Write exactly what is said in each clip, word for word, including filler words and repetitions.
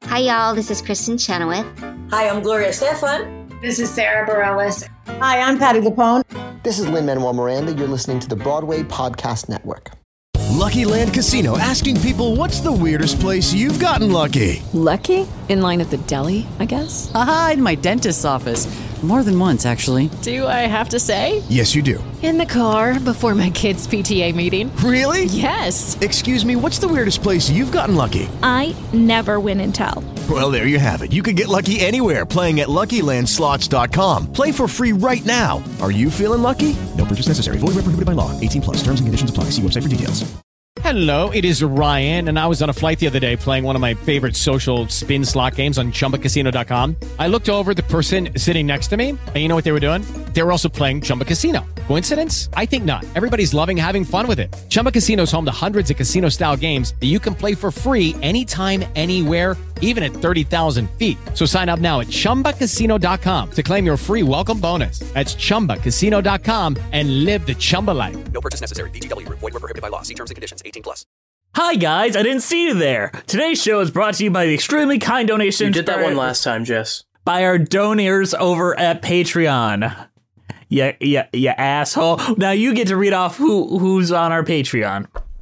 Hi, y'all. This is Kristen Chenoweth. Hi, I'm Gloria Estefan. This is Sarah Bareilles. Hi, I'm Patti LuPone. This is Lin-Manuel Miranda. You're listening to the Broadway Podcast Network. Lucky Land Casino, asking people, what's the weirdest place you've gotten lucky? Lucky? In line at the deli, I guess? Aha, in my dentist's office. More than once, actually. Do I have to say? Yes, you do. In the car before my kids' P T A meeting. Really? Yes. Excuse me, what's the weirdest place you've gotten lucky? I never win and tell. Well, there you have it. You can get lucky anywhere, playing at Lucky Land Slots dot com. Play for free right now. Are you feeling lucky? No purchase necessary. Void where prohibited by law. eighteen plus. Terms and conditions apply. See website for details. Hello, it is Ryan, and I was on a flight the other day playing one of my favorite social spin slot games on Chumba Casino dot com. I looked over at the person sitting next to me, and you know what they were doing? They were also playing Chumba Casino. Coincidence? I think not. Everybody's loving having fun with it. Chumba Casino is home to hundreds of casino-style games that you can play for free anytime, anywhere, even at thirty thousand feet. So sign up now at Chumba Casino dot com to claim your free welcome bonus. That's Chumba Casino dot com and live the Chumba life. No purchase necessary. V G W. Void where prohibited by law. See terms and conditions. eighteen plus. Hi guys, I didn't see you there. Today's show is brought to you by the extremely kind donations. You did that one last time, Jess. By our donors over at Patreon. Yeah, yeah, yeah, asshole. Now you get to read off who who's on our Patreon.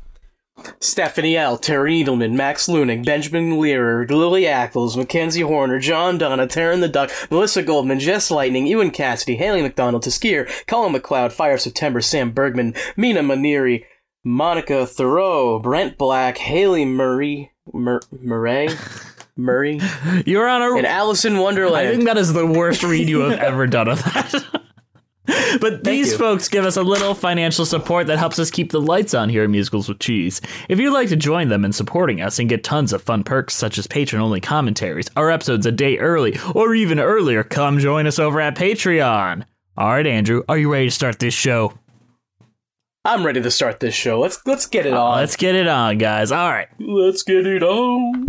Stephanie L., Terry Edelman, Max Luning, Benjamin Learer, Lily Ackles, Mackenzie Horner, John Donna, Taryn the Duck, Melissa Goldman, Jess Lightning, Ewan Cassidy, Haley McDonald, Taskir, Colin McLeod, Fire of September, Sam Bergman, Mina Maniri, Monica Thoreau, Brent Black, Haley Murray, Mur- Murray, Murray, You're on a... and Allison Wonderland. I think that is the worst read you have ever done of that. But these folks give us a little financial support that helps us keep the lights on here at Musicals with Cheese. If you'd like to join them in supporting us and get tons of fun perks such as patron-only commentaries, our episodes a day early, or even earlier, come join us over at Patreon. All right, Andrew, are you ready to start this show? I'm ready to start this show. Let's let's get it uh, on. Let's get it on, guys. All right. Let's get it on.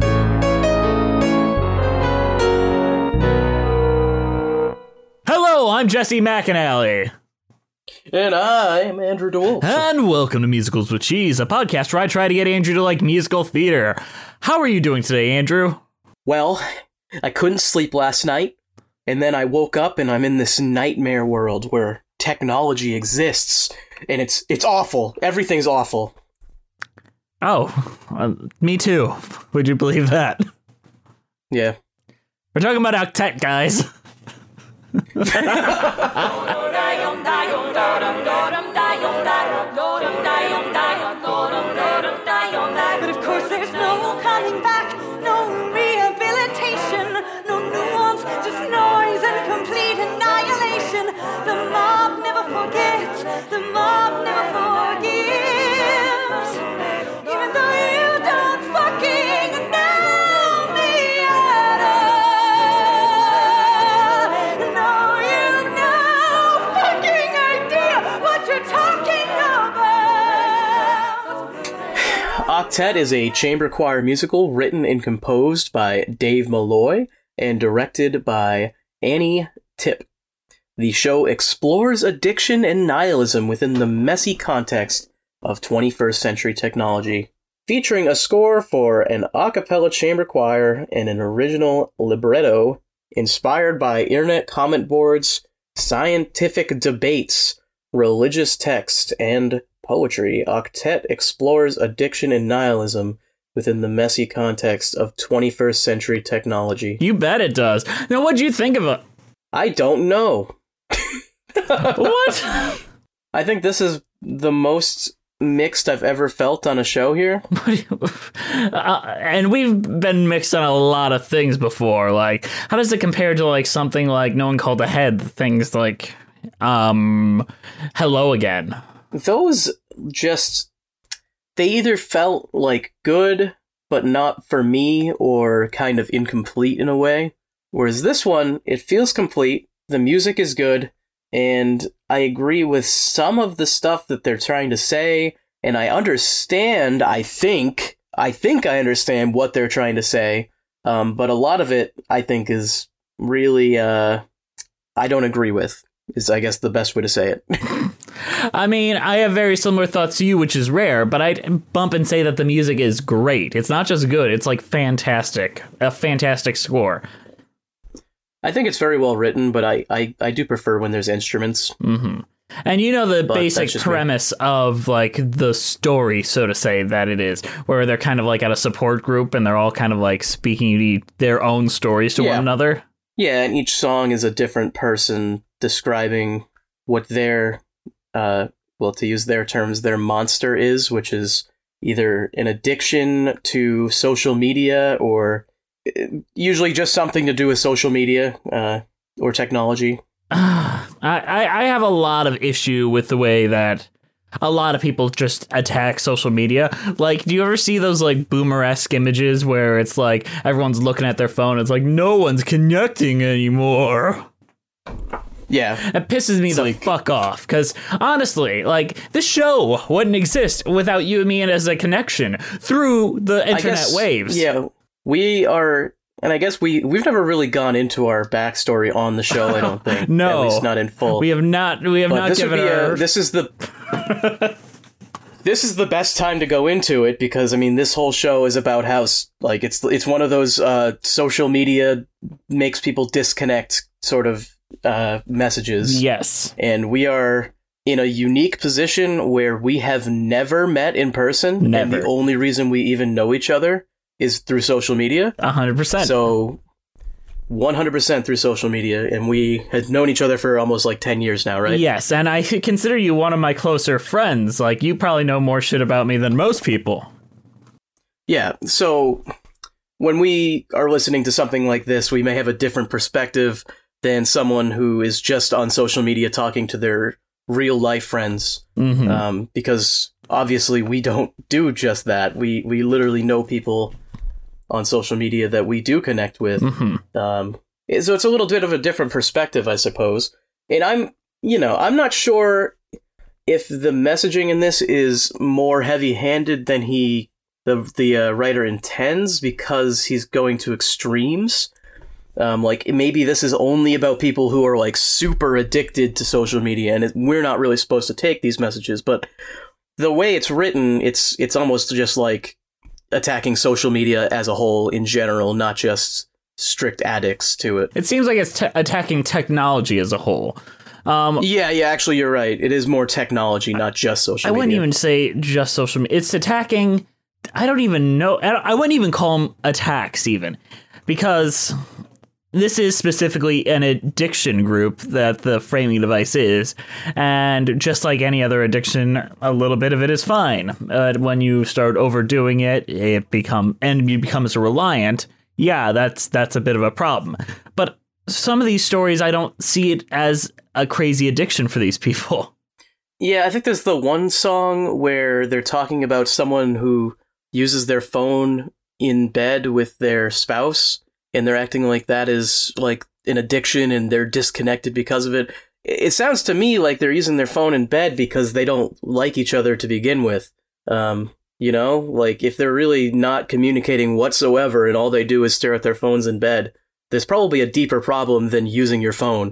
Hello, I'm Jesse McAnally. And I'm Andrew DeWolf. And welcome to Musicals with Cheese, a podcast where I try to get Andrew to like musical theater. How are you doing today, Andrew? Well, I couldn't sleep last night, and then I woke up and I'm in this nightmare world where technology exists, and it's it's awful. Everything's awful. Oh, uh, me too. Would you believe that? Yeah. We're talking about Octet, guys. But of course there's no coming back, no rehabilitation, no nuance, just noise and complete annihilation. The mob never forgets, the mob never forgives, even though you don't fucking know me at all. No, you no fucking idea what you're talking about. Octet is a chamber choir musical written and composed by Dave Malloy and directed by Annie Tipp. The show explores addiction and nihilism within the messy context of twenty-first century technology, featuring a score for an a cappella chamber choir and an original libretto inspired by internet comment boards, scientific debates, religious text, and poetry. Octet explores addiction and nihilism within the messy context of twenty-first century technology. You bet it does. Now, what'd you think of it? I don't know. What? I think this is the most mixed I've ever felt on a show here. uh, and we've been mixed on a lot of things before. Like, how does it compare to like something like No One Called Ahead? Things like, um, Hello Again. Those just, they either felt like good, but not for me, or kind of incomplete in a way. Whereas this one, it feels complete, the music is good, and I agree with some of the stuff that they're trying to say, and I understand, I think, I think I understand what they're trying to say, um, but a lot of it, I think, is really, uh, I don't agree with, is I guess the best way to say it. I mean, I have very similar thoughts to you, which is rare, but I'd bump and say that the music is great. It's not just good, it's like fantastic. A fantastic score. I think it's very well written, but I, I, I do prefer when there's instruments. Mm-hmm. And you know the But basic that's just premise of, like, the story, so to say, that it is, where they're kind of, like, at a support group, and they're all kind of, like, speaking their own stories to Yeah. one another. Yeah, and each song is a different person describing what their, uh, well, to use their terms, their monster is, which is either an addiction to social media or uh, usually just something to do with social media uh, or technology. I, I have a lot of issue with the way that a lot of people just attack social media. Like, do you ever see those, like, boomer-esque images where it's like everyone's looking at their phone? It's like no one's connecting anymore. Yeah. It pisses me It's the like- fuck off, because honestly, like, this show wouldn't exist without you and me as a connection through the I internet guess, waves. Yeah, we are, and I guess we, we've never really gone into our backstory on the show, I don't think. No. At least not in full. We have not, we have But not this would given be our... a, this is the this is the best time to go into it because I mean this whole show is about how s- like it's it's one of those uh, social media makes people disconnect sort of uh, messages. Yes, and we are in a unique position where we have never met in person, Never. and the only reason we even know each other is through social media. A hundred percent. So. one hundred percent through social media, and we had known each other for almost like ten years now, right? Yes, and I consider you one of my closer friends. Like, you probably know more shit about me than most people. Yeah, so when we are listening to something like this, we may have a different perspective than someone who is just on social media talking to their real life friends, Mhm. um, because obviously we don't do just that. We we literally know people on social media that we do connect with. Mm-hmm. Um, so it's a little bit of a different perspective, I suppose. And I'm, you know, I'm not sure if the messaging in this is more heavy-handed than he, the the uh, writer intends, because he's going to extremes. Um, like maybe this is only about people who are like super addicted to social media, and it, we're not really supposed to take these messages. But the way it's written, it's it's almost just like attacking social media as a whole in general, not just strict addicts to it. It seems like it's te- attacking technology as a whole. Um, yeah, yeah, actually, you're right. It is more technology, not just social I media. wouldn't even say just social media. It's attacking. I don't even know. I, don't, I wouldn't even call them attacks, even, because this is specifically an addiction group that the framing device is. And just like any other addiction, a little bit of it is fine. Uh, when you start overdoing it, it become and you becomes reliant. Yeah, that's that's a bit of a problem. But some of these stories, I don't see it as a crazy addiction for these people. Yeah, I think there's the one song where they're talking about someone who uses their phone in bed with their spouse, and they're acting like that is like an addiction and they're disconnected because of it. It sounds to me like they're using their phone in bed because they don't like each other to begin with. Um, you know, like if they're really not communicating whatsoever and all they do is stare at their phones in bed, there's probably a deeper problem than using your phone.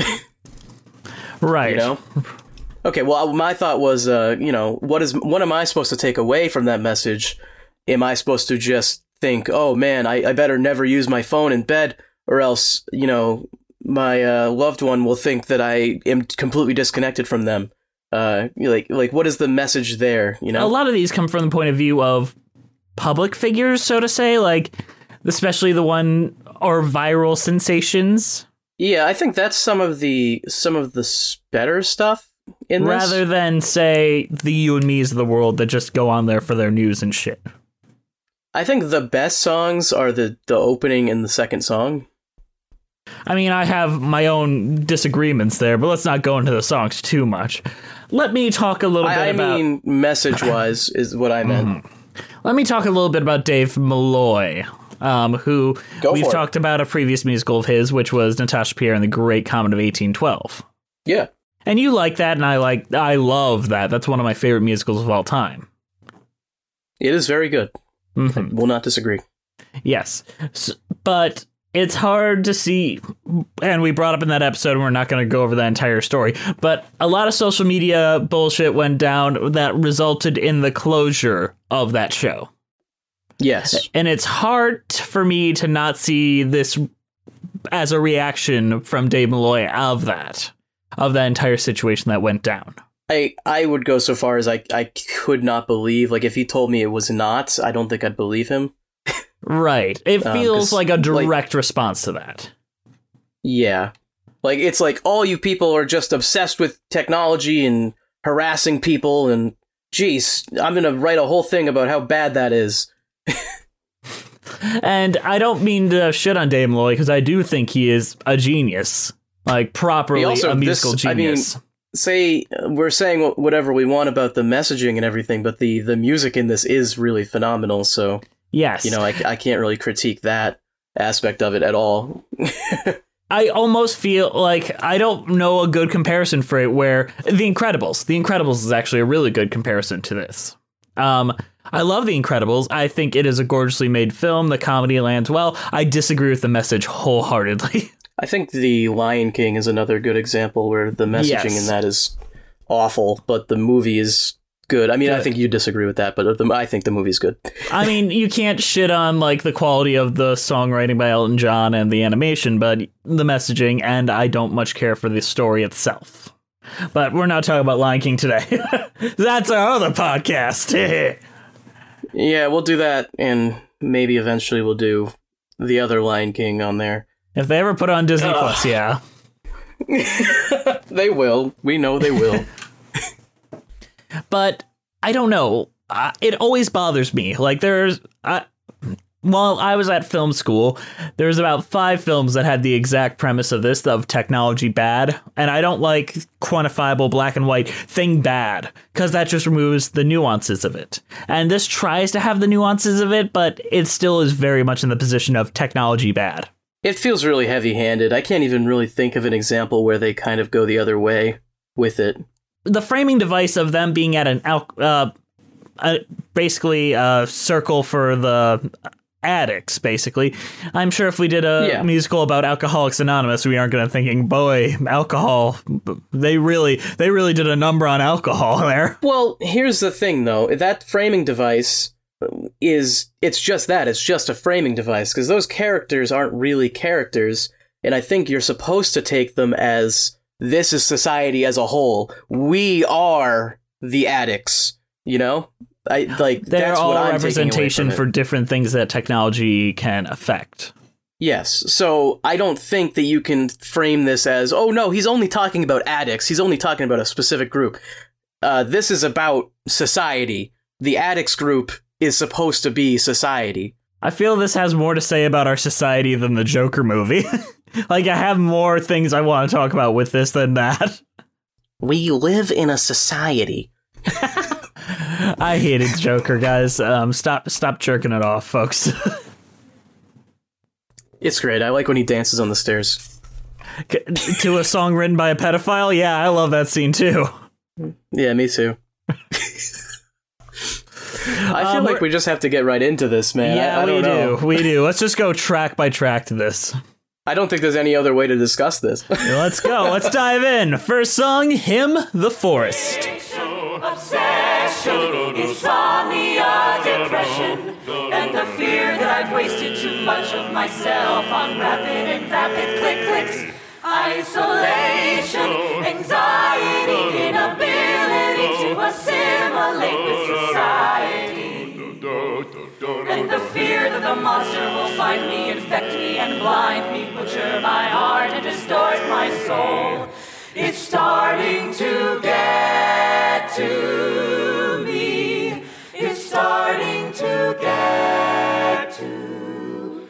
Right. You know? Okay, well, my thought was, uh, you know, what is what am I supposed to take away from that message? Am I supposed to just think, oh, man, I, I better never use my phone in bed, or else, you know, my uh, loved one will think that I am completely disconnected from them. Uh, like, like, what is the message there, you know? A lot of these come from the point of view of public figures, so to say, like, especially the one, or viral sensations. Yeah, I think that's some of the some of the s- better stuff in this. Rather than, say, the you and me's of the world that just go on there for their news and shit. I think the best songs are the, the opening and the second song. I mean, I have my own disagreements there, but let's not go into the songs too much. Let me talk a little I, bit I about... I mean, message-wise is what I meant. Mm-hmm. Let me talk a little bit about Dave Malloy, um, who Go we've for it. talked about a previous musical of his, which was Natasha Pierre and the Great Comet of eighteen twelve. Yeah. And you like that, and I like, I love that. That's one of my favorite musicals of all time. It is very good. Mm-hmm. I will not disagree. Yes. S but it's hard to see, and we brought up in that episode, and we're not going to go over that entire story, but a lot of social media bullshit went down that resulted in the closure of that show. Yes. And it's hard for me to not see this as a reaction from Dave Malloy of that, of that entire situation that went down. I, I would go so far as I, I could not believe, like, if he told me it was not, I don't think I'd believe him. Right. It feels um, like a direct like, response to that. Yeah. Like, it's like all you people are just obsessed with technology and harassing people, and geez, I'm going to write a whole thing about how bad that is. And I don't mean to shit on Dave Malloy, because I do think he is a genius. Like, properly also, a musical this, genius. I mean, say, we're saying whatever we want about the messaging and everything, but the, the music in this is really phenomenal, so... Yes. You know, I, I can't really critique that aspect of it at all. I almost feel like I don't know a good comparison for it where The Incredibles. The Incredibles is actually a really good comparison to this. Um, I love The Incredibles. I think it is a gorgeously made film. The comedy lands well. I disagree with the message wholeheartedly. I think The Lion King is another good example where the messaging yes. in that is awful, but the movie is good. I mean, good. I think you disagree with that, but the, I think the movie's good. I mean, you can't shit on like the quality of the songwriting by Elton John and the animation, but the messaging, and I don't much care for the story itself. But we're not talking about Lion King today. That's our other podcast. Yeah, we'll do that, and maybe eventually we'll do the other Lion King on there. If they ever put it on Disney uh. Plus, yeah. They will. We know they will. But I don't know. Uh, it always bothers me. Like there's, uh, while I was at film school, there's about five films that had the exact premise of this, of technology bad. And I don't like quantifiable black and white thing bad, because that just removes the nuances of it. And this tries to have the nuances of it, but it still is very much in the position of technology bad. It feels really heavy-handed. I can't even really think of an example where they kind of go the other way with it. The framing device of them being at an uh, uh, basically a circle for the addicts, basically. I'm sure if we did a yeah. musical about Alcoholics Anonymous, we aren't going to thinking, boy, alcohol. They really, they really did a number on alcohol there. Well, here's the thing, though. That framing device is, it's just that. It's just a framing device, because those characters aren't really characters, and I think you're supposed to take them as... This is society as a whole. We are the addicts, you know? I like They're that's all what I'm representation for different things that technology can affect. Yes. So I don't think that you can frame this as, oh no, he's only talking about addicts. He's only talking about a specific group. Uh, this is about society. The addicts group is supposed to be society. I feel this has more to say about our society than the Joker movie. Like, I have more things I want to talk about with this than that. We live in a society. I hated Joker, guys. Um, stop stop jerking it off, folks. It's great. I like when he dances on the stairs. To a song written by a pedophile? Yeah, I love that scene, too. Yeah, me too. I feel um, like we just have to get right into this, man. Yeah, I, I we don't know. do. We do. Let's just go track by track to this. I don't think there's any other way to discuss this. Let's go. Let's dive in. First song, Hymn the Forest. Obsession, insomnia, depression, and the fear that I've wasted too much of myself on rapid and vapid click clicks. Isolation, anxiety, inability to assimilate with society. And the fear that the monster will find me, infect me, and blind me, butcher my heart and distort my soul. It's starting to get to me. It's starting to get to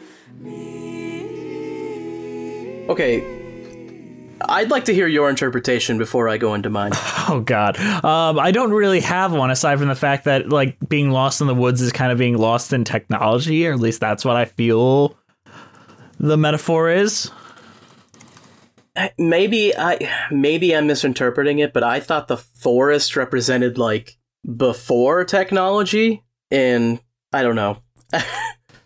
me. Okay. I'd like to hear your interpretation before I go into mine. Oh, God. Um, I don't really have one, aside from the fact that, like, being lost in the woods is kind of being lost in technology, or at least that's what I feel the metaphor is. Maybe I maybe I'm misinterpreting it, but I thought the forest represented, like, before technology, and I don't know.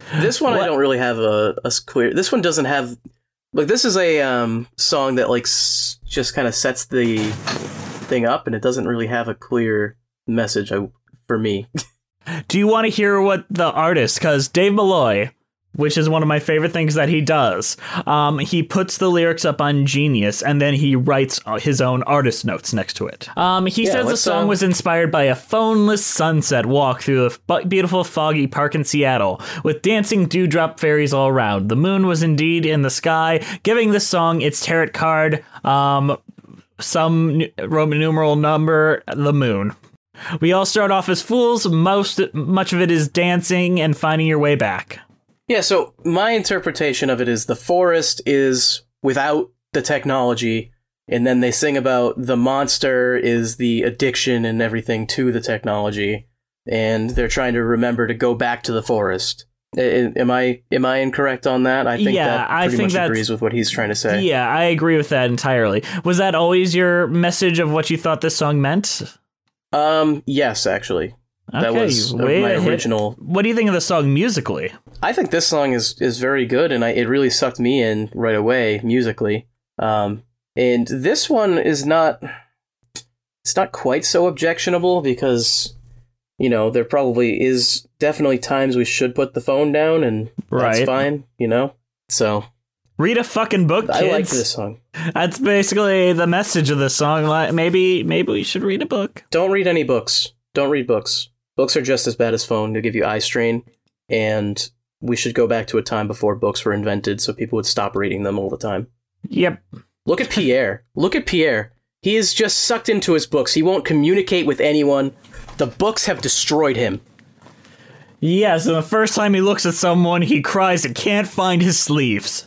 This one, what? I don't really have a, a clear... This one doesn't have... Like, this is a um, song that, like, s- just kind of sets the thing up, and it doesn't really have a clear message I, for me. Do you want to hear what the artist... Because Dave Malloy, which is one of my favorite things that he does, um, he puts the lyrics up on Genius, and then he writes his own artist notes next to it. Um, he yeah, says the song uh... was inspired by a phoneless sunset walk through a beautiful foggy park in Seattle, with dancing dewdrop fairies all around. The moon was indeed in the sky, giving the song its tarot card, um, some Roman numeral number, the moon. We all start off as fools. Most much of it is dancing and finding your way back. Yeah, so my interpretation of it is the forest is without the technology, and then they sing about the monster is the addiction and everything to the technology, and they're trying to remember to go back to the forest. Am I am I incorrect on that? I think yeah, that pretty I think much agrees with what he's trying to say. Yeah, I agree with that entirely. Was that always your message of what you thought this song meant? Um, yes, actually. Okay, that was my original. What do you think of the song musically? I think this song is, is very good, and I, it really sucked me in right away musically. Um, and this one is not. It's not quite so objectionable because, you know, there probably is definitely times we should put the phone down, and right. that's fine, you know. So read a fucking book, kids. I like this song. That's basically the message of the song. Like, maybe maybe we should read a book. Don't read any books. Don't read books. Books are just as bad as phone. They'll give you eye strain, and we should go back to a time before books were invented so people would stop reading them all the time. Yep. Look at Pierre. Look at Pierre. He is just sucked into his books. He won't communicate with anyone. The books have destroyed him. Yes, and the first time he looks at someone, he cries and can't find his sleeves.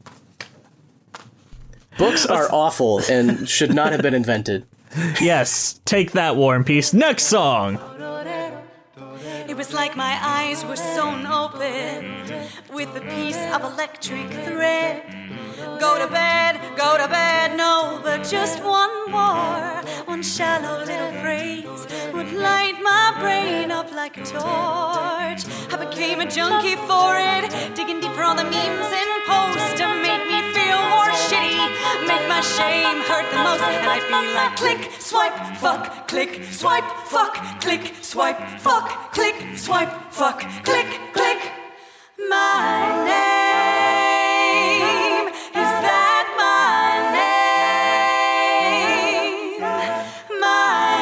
Books are awful and should not have been invented. Yes, take that, War and Peace. Next song. It was like my eyes were sewn open with a piece of electric thread. Go to bed, go to bed, no, but just one more. One shallow little phrase would light my brain up like a torch. I became a junkie for it, digging deeper on the memes and posts to make me feel more shitty, make my shame hurt the most. And I'd be like, click, swipe, fuck, click, swipe, fuck, click, swipe, fuck, click, swipe, fuck, click, click. My name, is that my name? My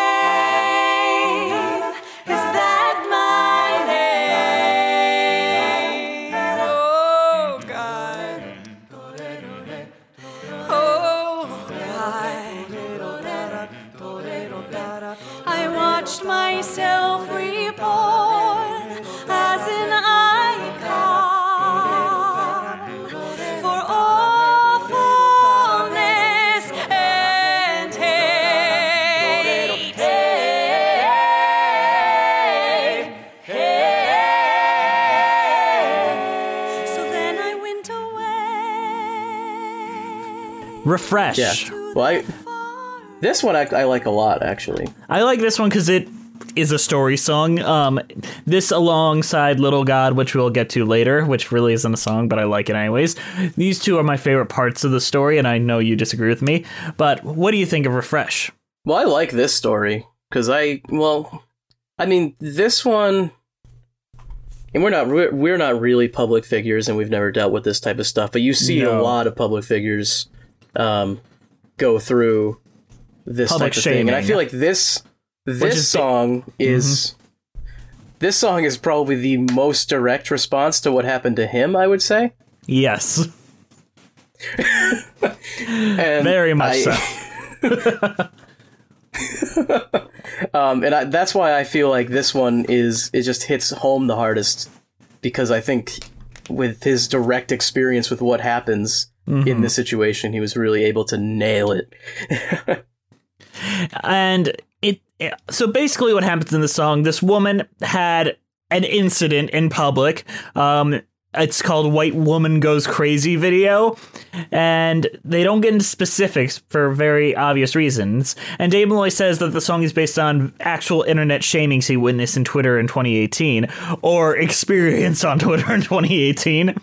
name, is that my name? Oh God, oh God. I watched myself reborn as an icon for awfulness and hate. So then I went away. Refresh. Yeah. Well, I, this one I, I like a lot, actually. I like this one because it is a story song. Um, this alongside Little God, which we'll get to later, which really isn't a song, but I like it anyways. These two are my favorite parts of the story, and I know you disagree with me. But what do you think of Refresh? Well, I like this story because I, well, I mean, this one, and we're not we're not really public figures, and we've never dealt with this type of stuff. But you see No. a lot of public figures um, go through this Public type of shaming. thing, and I feel like this this is- song is Mm-hmm. this song is probably the most direct response to what happened to him, I would say. Yes. And Very much I- so. um, and I, that's why I feel like this one is it just hits home the hardest, because I think with his direct experience with what happens Mhm. in this situation, he was really able to nail it. And it, so basically what happens in the song, this woman had an incident in public. Um, It's called White Woman Goes Crazy video, and they don't get into specifics for very obvious reasons. And Dave Malloy says that the song is based on actual internet shamings he witnessed in Twitter in twenty eighteen, or experience on Twitter in twenty eighteen.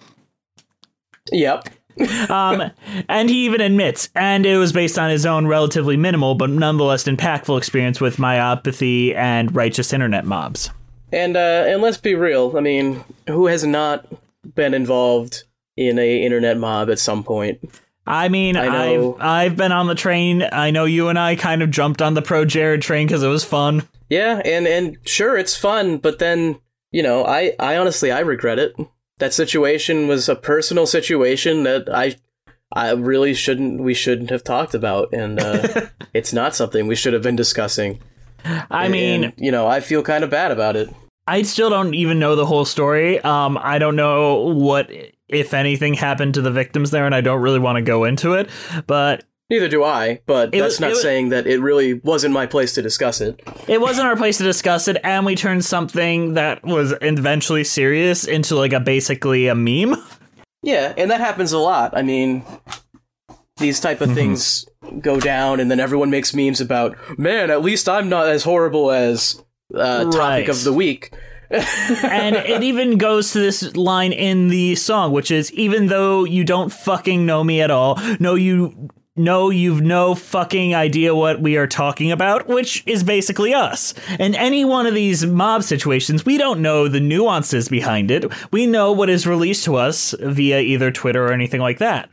Yep. um, and he even admits, and it was based on his own relatively minimal but nonetheless impactful experience with myopathy and righteous internet mobs. And uh, and let's be real. I mean, who has not been involved in a internet mob at some point? I mean, I I've I've been on the train. I know you and I kind of jumped on the Pro Jared train because it was fun. Yeah, and, and sure, it's fun, but then, you know, I, I honestly, I regret it. That situation was a personal situation that I I really shouldn't, we shouldn't have talked about, and uh, it's not something we should have been discussing. I and, mean, and, you know, I feel kind of bad about it. I still don't even know the whole story. Um, I don't know what, if anything, happened to the victims there, and I don't really want to go into it. But neither do I. But it that's was, not it was, saying that it really wasn't my place to discuss it. It wasn't our place to discuss it, and we turned something that was eventually serious into like a basically a meme. Yeah, and that happens a lot. I mean, these type of mm-hmm. things go down, and then everyone makes memes about, man, at least I'm not as horrible as uh, topic right. of the week. And it even goes to this line in the song, which is, even though you don't fucking know me at all, no, you know you've no fucking idea what we are talking about, which is basically us. In any one of these mob situations, we don't know the nuances behind it. We know what is released to us via either Twitter or anything like that.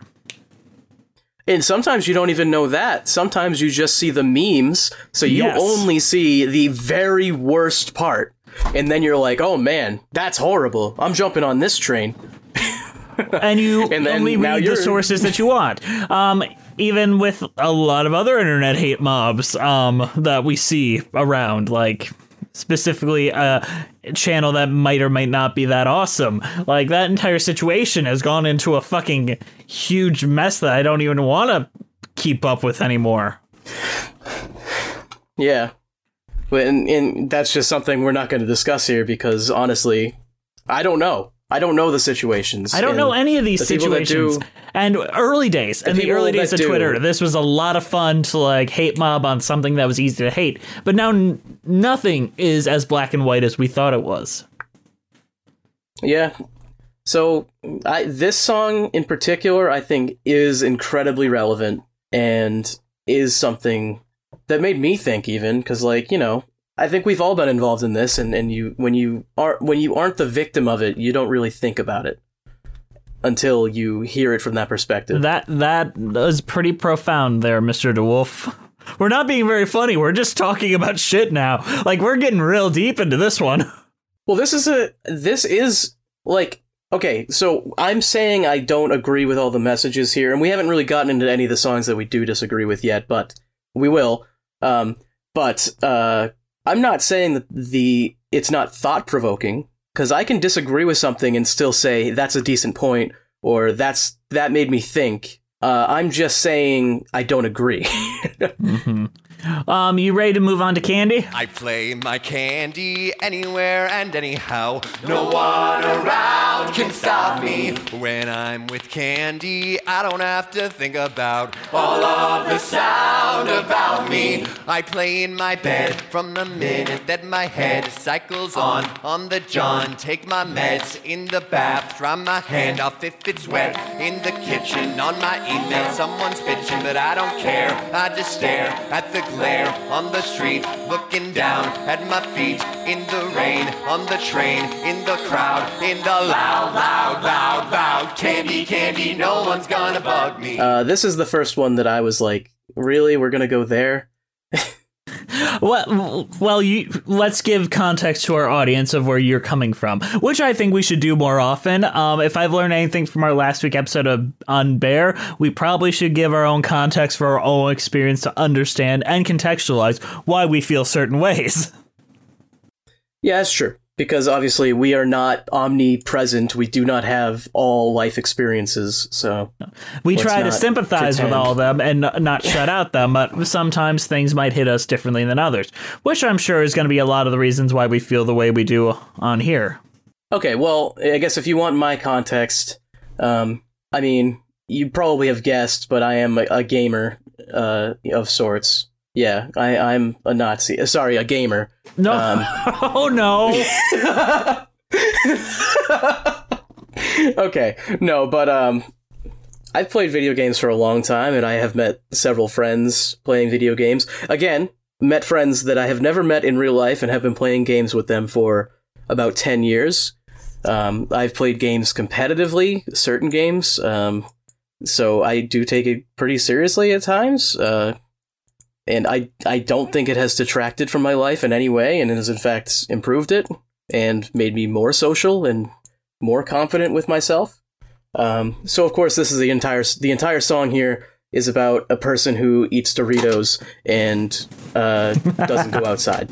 And sometimes you don't even know that. Sometimes you just see the memes, so you yes. only see the very worst part. And then you're like, oh man, that's horrible. I'm jumping on this train. And you and then only read you're... the sources that you want. Um, even with a lot of other internet hate mobs um, that we see around, like specifically a channel that might or might not be that awesome. Like, that entire situation has gone into a fucking huge mess that I don't even want to keep up with anymore. Yeah. And, and that's just something we're not going to discuss here because, honestly, I don't know. I don't know the situations. I don't know any of these the situations. Do, and early days, the in the early days of do. Twitter, this was a lot of fun to like hate mob on something that was easy to hate. But now n- nothing is as black and white as we thought it was. Yeah. So I, this song in particular, I think, is incredibly relevant and is something that made me think even because, like, you know, I think we've all been involved in this, and, and you when you are when you aren't the victim of it, you don't really think about it until you hear it from that perspective. That that is pretty profound there, Mister DeWolf. We're not being very funny. We're just talking about shit now. Like, we're getting real deep into this one. Well, this is a this is like okay, so I'm saying I don't agree with all the messages here, and we haven't really gotten into any of the songs that we do disagree with yet, but we will. Um, but uh I'm not saying that the it's not thought-provoking, because I can disagree with something and still say that's a decent point, or that's that made me think. Uh, I'm just saying I don't agree. mm-hmm. Um, you ready to move on to Candy? I play my candy anywhere and anyhow. No one around can stop me. When I'm with Candy, I don't have to think about all of the sound about me. I play in my bed from the minute that my head cycles on. On the John, take my meds in the bath, dry my hand off if it's wet. In the kitchen, on my email, someone's bitching, but I don't care. I just stare at the glare on the street, looking down at my feet, in the rain, on the train, in the crowd, in the loud, loud, loud, loud candy, candy, no one's gonna bug me. Uh, this is the first one that I was like, really, we're gonna go there? Well, well, you, let's give context to our audience of where you're coming from, which I think we should do more often. Um, if I've learned anything from our last week episode of on Bear, we probably should give our own context for our own experience to understand and contextualize why we feel certain ways. Yeah, that's true. Because obviously we are not omnipresent. We do not have all life experiences. So we try to sympathize pretend. with all of them and not shut out them. But sometimes things might hit us differently than others, which I'm sure is going to be a lot of the reasons why we feel the way we do on here. Okay, well, I guess if you want my context, um, I mean, you probably have guessed, but I am a, a gamer uh, of sorts. Yeah, I, I'm a Nazi. Sorry, a gamer. No. Um, oh, no. Okay, no, but um, I've played video games for a long time, and I have met several friends playing video games. Again, met friends that I have never met in real life and have been playing games with them for about ten years. Um, I've played games competitively, certain games, um, so I do take it pretty seriously at times. Uh, and I, I don't think it has detracted from my life in any way, and it has in fact improved it and made me more social and more confident with myself. Um, so of course, this is the entire the entire song here is about a person who eats Doritos and uh, doesn't go outside.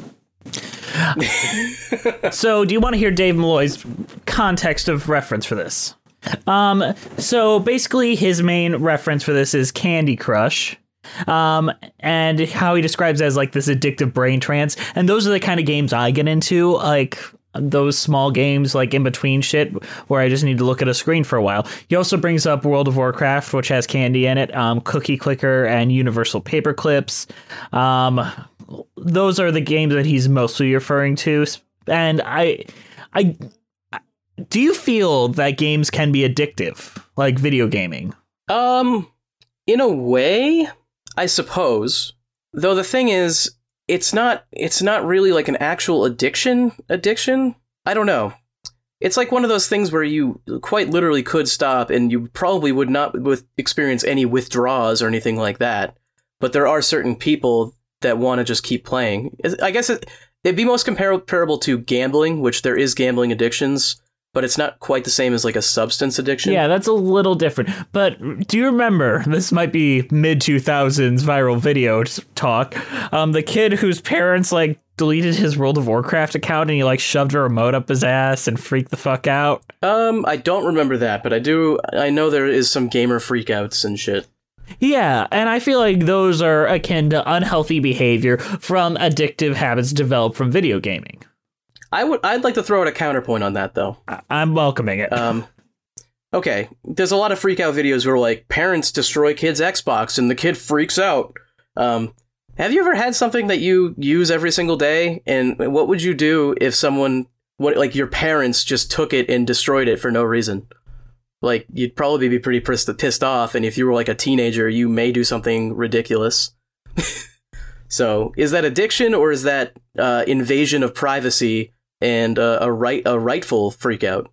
So, do you want to hear Dave Malloy's context of reference for this? Um, so basically, his main reference for this is Candy Crush. Um, and how he describes it as like this addictive brain trance. And those are the kind of games I get into, like those small games like in between shit where I just need to look at a screen for a while. He also brings up World of Warcraft, which has candy in it, um, Cookie Clicker and Universal Paperclips. Um, those are the games that he's mostly referring to. And I, I, do you feel that games can be addictive, like video gaming? Um, in a way, I suppose. Though the thing is, it's not it's not really like an actual addiction addiction. I don't know. It's like one of those things where you quite literally could stop and you probably would not with experience any withdrawals or anything like that. But there are certain people that want to just keep playing. I guess it, it'd be most comparable to gambling, which there is gambling addictions. But it's not quite the same as like a substance addiction. Yeah, that's a little different. But do you remember, this might be mid two thousands viral video talk, um, the kid whose parents like deleted his World of Warcraft account and he like shoved a remote up his ass and freaked the fuck out? Um, I don't remember that, but I do. I know there is some gamer freakouts and shit. Yeah, and I feel like those are akin to unhealthy behavior from addictive habits developed from video gaming. I would. I'd like to throw out a counterpoint on that, though. I'm welcoming it. Um, okay, there's a lot of freak out videos where like parents destroy kids' Xbox and the kid freaks out. Um, have you ever had something that you use every single day, and what would you do if someone, what like your parents, just took it and destroyed it for no reason? Like you'd probably be pretty pissed pissed off, and if you were like a teenager, you may do something ridiculous. So, is that addiction or is that uh, invasion of privacy? And uh, a right a rightful freakout.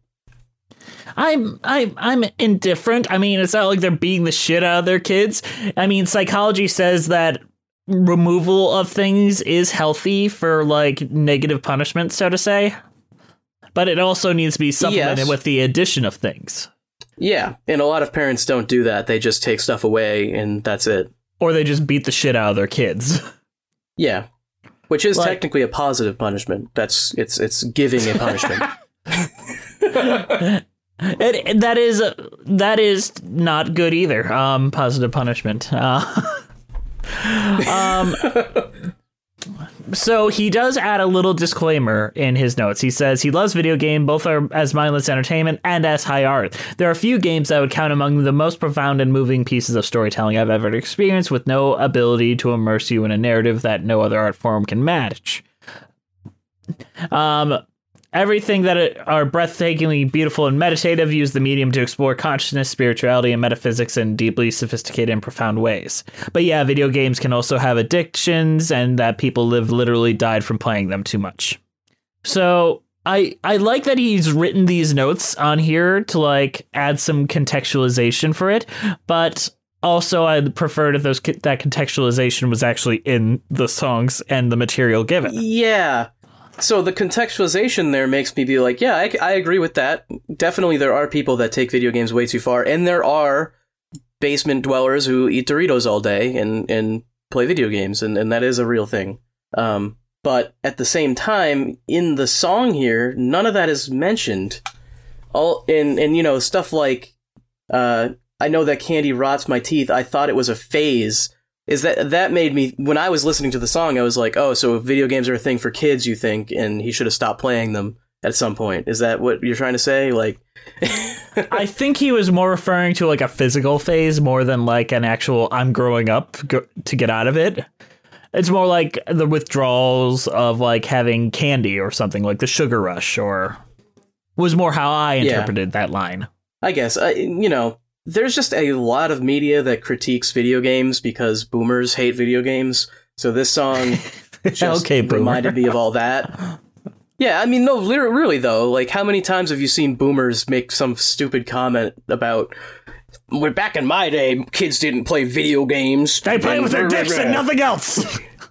I'm I'm I'm indifferent. I mean, it's not like they're beating the shit out of their kids. I mean, psychology says that removal of things is healthy for like negative punishment, so to say. But it also needs to be supplemented yes. with the addition of things. Yeah, and a lot of parents don't do that. They just take stuff away and that's it. Or they just beat the shit out of their kids. Yeah. Which is like, technically a positive punishment. That's it's it's giving a punishment. it, that is that is not good either. Um, positive punishment. Uh, um, so he does add a little disclaimer in his notes. He says he loves video game both are as mindless entertainment and as high art. There are a few games that would count among the most profound and moving pieces of storytelling I've ever experienced, with no ability to immerse you in a narrative that no other art form can match. Um, everything that are breathtakingly beautiful and meditative use the medium to explore consciousness, spirituality, and metaphysics in deeply sophisticated and profound ways. But yeah, video games can also have addictions, and that people live literally died from playing them too much. So I I like that he's written these notes on here to like add some contextualization for it, but also I'd prefer if those that contextualization was actually in the songs and the material given. Yeah. So the contextualization there makes me be like, yeah, I, I agree with that. Definitely there are people that take video games way too far, and there are basement dwellers who eat Doritos all day and, and play video games, and, and that is a real thing. Um, but at the same time, in the song here, none of that is mentioned. All and, and you know, stuff like, uh, I know that candy rots my teeth, I thought it was a phase. Is that that made me, when I was listening to the song, I was like, oh, so video games are a thing for kids, you think, and he should have stopped playing them. at some point. Is that what you're trying to say? Like, I think he was more referring to like a physical phase more than like an actual I'm growing up go- to get out of it. It's more like the withdrawals of like having candy or something, like the sugar rush, or was more how I interpreted yeah. that line. I guess, I, you know, there's just a lot of media that critiques video games because boomers hate video games. So this song just okay, reminded me of all that. Yeah, I mean, no, literally, really, though, like, how many times have you seen boomers make some stupid comment about, well, back in my day, kids didn't play video games. They played with their dicks and nothing else.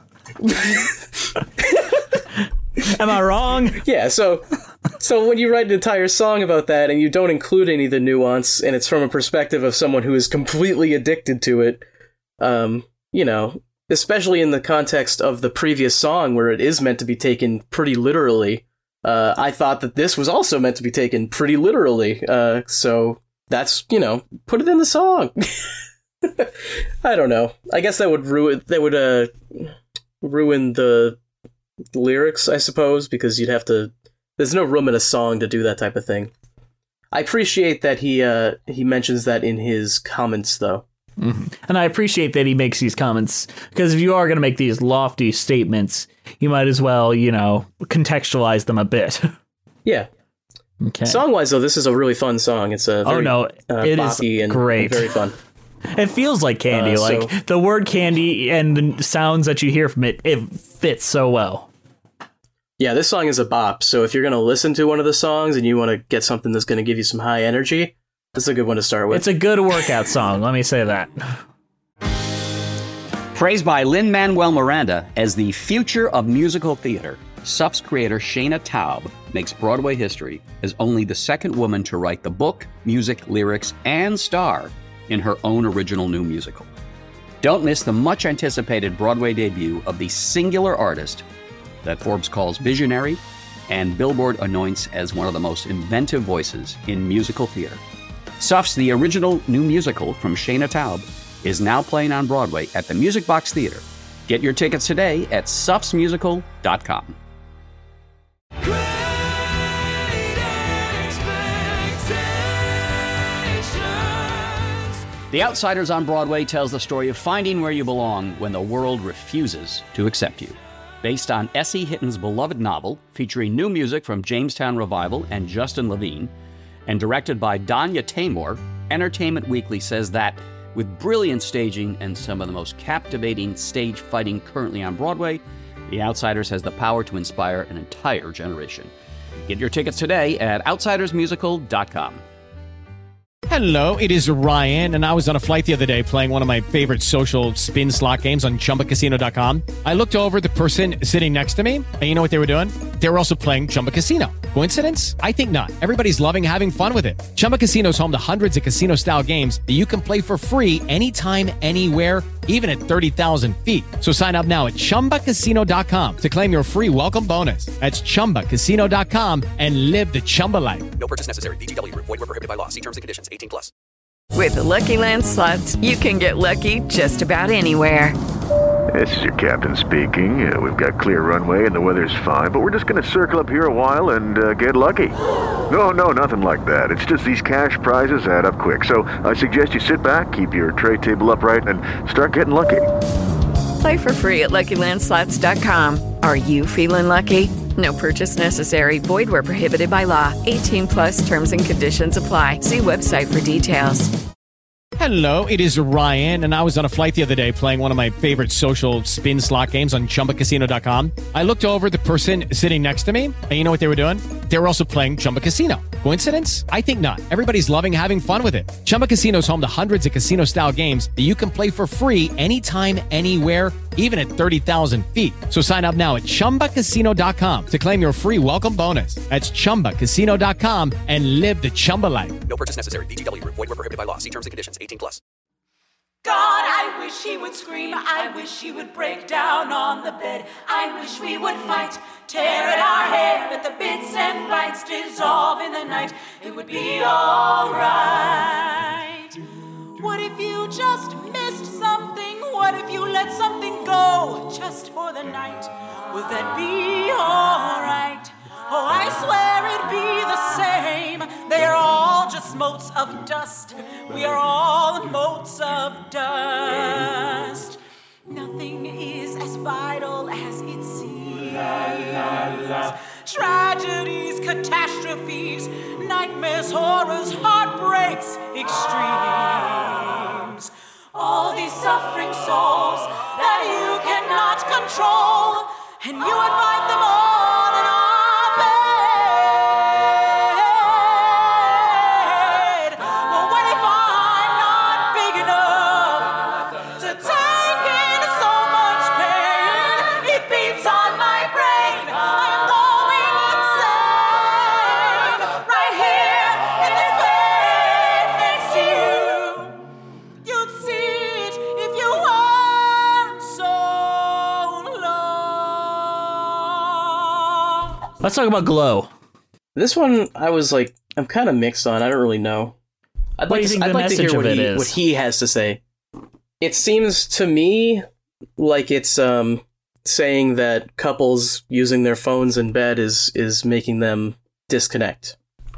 Am I wrong? Yeah, so so when you write an entire song about that and you don't include any of the nuance, and it's from a perspective of someone who is completely addicted to it, um, you know, especially in the context of the previous song where it is meant to be taken pretty literally, uh, I thought that this was also meant to be taken pretty literally. Uh, so that's, you know, put it in the song. I don't know. I guess that would ruin, that would uh, ruin the lyrics, I suppose, because you'd have to, there's no room in a song to do that type of thing. I appreciate that he uh, he mentions that in his comments, though. Mm-hmm. And I appreciate that he makes these comments, because if you are going to make these lofty statements, you might as well, you know, contextualize them a bit. Yeah. Okay. Song-wise, though, this is a really fun song. It's a very, oh no, uh, it is and great, very fun. It feels like candy. Uh, like so, the word candy and the sounds that you hear from it, it fits so well. Yeah, this song is a bop. So if you're going to listen to one of the songs and you want to get something that's going to give you some high energy, this is a good one to start with. It's a good workout song, let me say that. Praised by Lin-Manuel Miranda as the future of musical theater, S U F's creator Shayna Taub makes Broadway history as only the second woman to write the book, music, lyrics, and star in her own original new musical. Don't miss the much-anticipated Broadway debut of the singular artist that Forbes calls visionary and Billboard anoints as one of the most inventive voices in musical theater. S U F's The Original New Musical from Shayna Taub is now playing on Broadway at the Music Box Theater. Get your tickets today at sufs musical dot com. The Outsiders on Broadway tells the story of finding where you belong when the world refuses to accept you. Based on Essie Hitton's beloved novel, featuring new music from Jamestown Revival and Justin Levine, and directed by Danya Taymor, Entertainment Weekly says that, with brilliant staging and some of the most captivating stage fighting currently on Broadway, The Outsiders has the power to inspire an entire generation. Get your tickets today at outsiders musical dot com. Hello, it is Ryan, and I was on a flight the other day playing one of my favorite social spin slot games on chumba casino dot com. I looked over at the person sitting next to me, and you know what they were doing? They were also playing Chumba Casino. Coincidence? I think not. Everybody's loving having fun with it. Chumba Casino is home to hundreds of casino-style games that you can play for free anytime, anywhere, even at thirty thousand feet. So sign up now at chumba casino dot com to claim your free welcome bonus. That's chumba casino dot com and live the Chumba life. No purchase necessary. V G W. Void where prohibited by law. See terms and conditions. eighteen plus. With the Lucky Land Slots, you can get lucky just about anywhere. This is your captain speaking. Uh, we've got clear runway and the weather's fine, but we're just going to circle up here a while and uh, get lucky. No, no, nothing like that. It's just these cash prizes add up quick. So I suggest you sit back, keep your tray table upright, and start getting lucky. Play for free at lucky land slots dot com. Are you feeling lucky? No purchase necessary. Void where prohibited by law. eighteen plus terms and conditions apply. See website for details. Hello, it is Ryan, and I was on a flight the other day playing one of my favorite social spin slot games on chumba casino dot com. I looked over at the person sitting next to me, and you know what they were doing? They were also playing Chumba Casino. Coincidence? I think not. Everybody's loving having fun with it. Chumba Casino is home to hundreds of casino-style games that you can play for free anytime, anywhere, even at thirty thousand feet. So sign up now at chumba casino dot com to claim your free welcome bonus. That's chumba casino dot com and live the Chumba life. No purchase necessary. V G W. Void where prohibited by law. See terms and conditions. eighteen plus. God, I wish he would scream. I wish he would break down on the bed. I wish we would fight, tear at our hair, let the bits and bytes dissolve in the night. It would be alright. What if you just missed something? What if you let something go just for the night? Would that be alright? Oh, I swear it'd be the same. They are all just motes of dust. We are all motes of dust. Nothing is as vital as it seems. Tragedies, catastrophes, nightmares, horrors, heartbreaks, extremes. All these suffering souls that you cannot control, and you invite them all in our bed. Well, what if I'm not big enough to take in so much pain? It beats on my brain. I'm going insane. Right here in this bed next to you. You'd see it if you weren't so low. Let's talk about Glow. This one, I was like, I'm kind of mixed on. I don't really know. I'd What do like you to, think I'd the like to message hear of what it he, is? what he has to say. It seems to me like it's um, saying that couples using their phones in bed is is making them disconnect.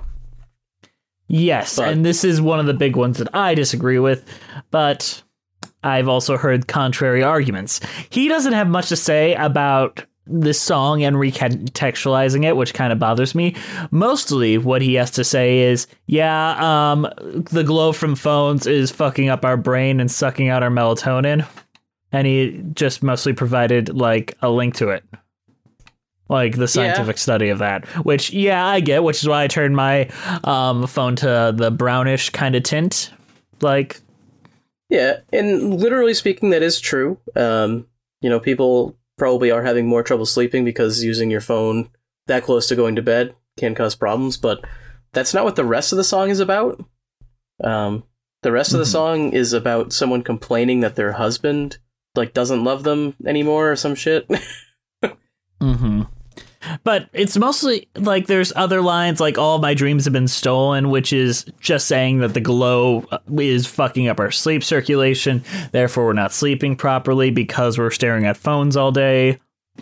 Yes, But- and this is one of the big ones that I disagree with, but I've also heard contrary arguments. He doesn't have much to say about this song and recontextualizing it, which kind of bothers me. Mostly what he has to say is, yeah, um, the glow from phones is fucking up our brain and sucking out our melatonin. And he just mostly provided, like, a link to it. Like, the scientific Yeah. study of that. Which, yeah, I get, which is why I turned my um, phone to the brownish kind of tint. Like... Yeah, and literally speaking, that is true. Um, you know, people probably are having more trouble sleeping because using your phone that close to going to bed can cause problems, but that's not what the rest of the song is about. Um, the rest of the song is about someone complaining that their husband, like, doesn't love them anymore or some shit. Mm-hmm. But it's mostly, like, there's other lines, like, all my dreams have been stolen, which is just saying that the glow is fucking up our sleep circulation, therefore we're not sleeping properly because we're staring at phones all day.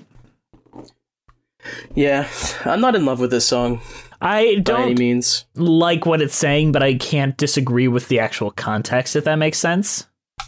Yeah, I'm not in love with this song. I by don't any means. like what it's saying, but I can't disagree with the actual context, if that makes sense.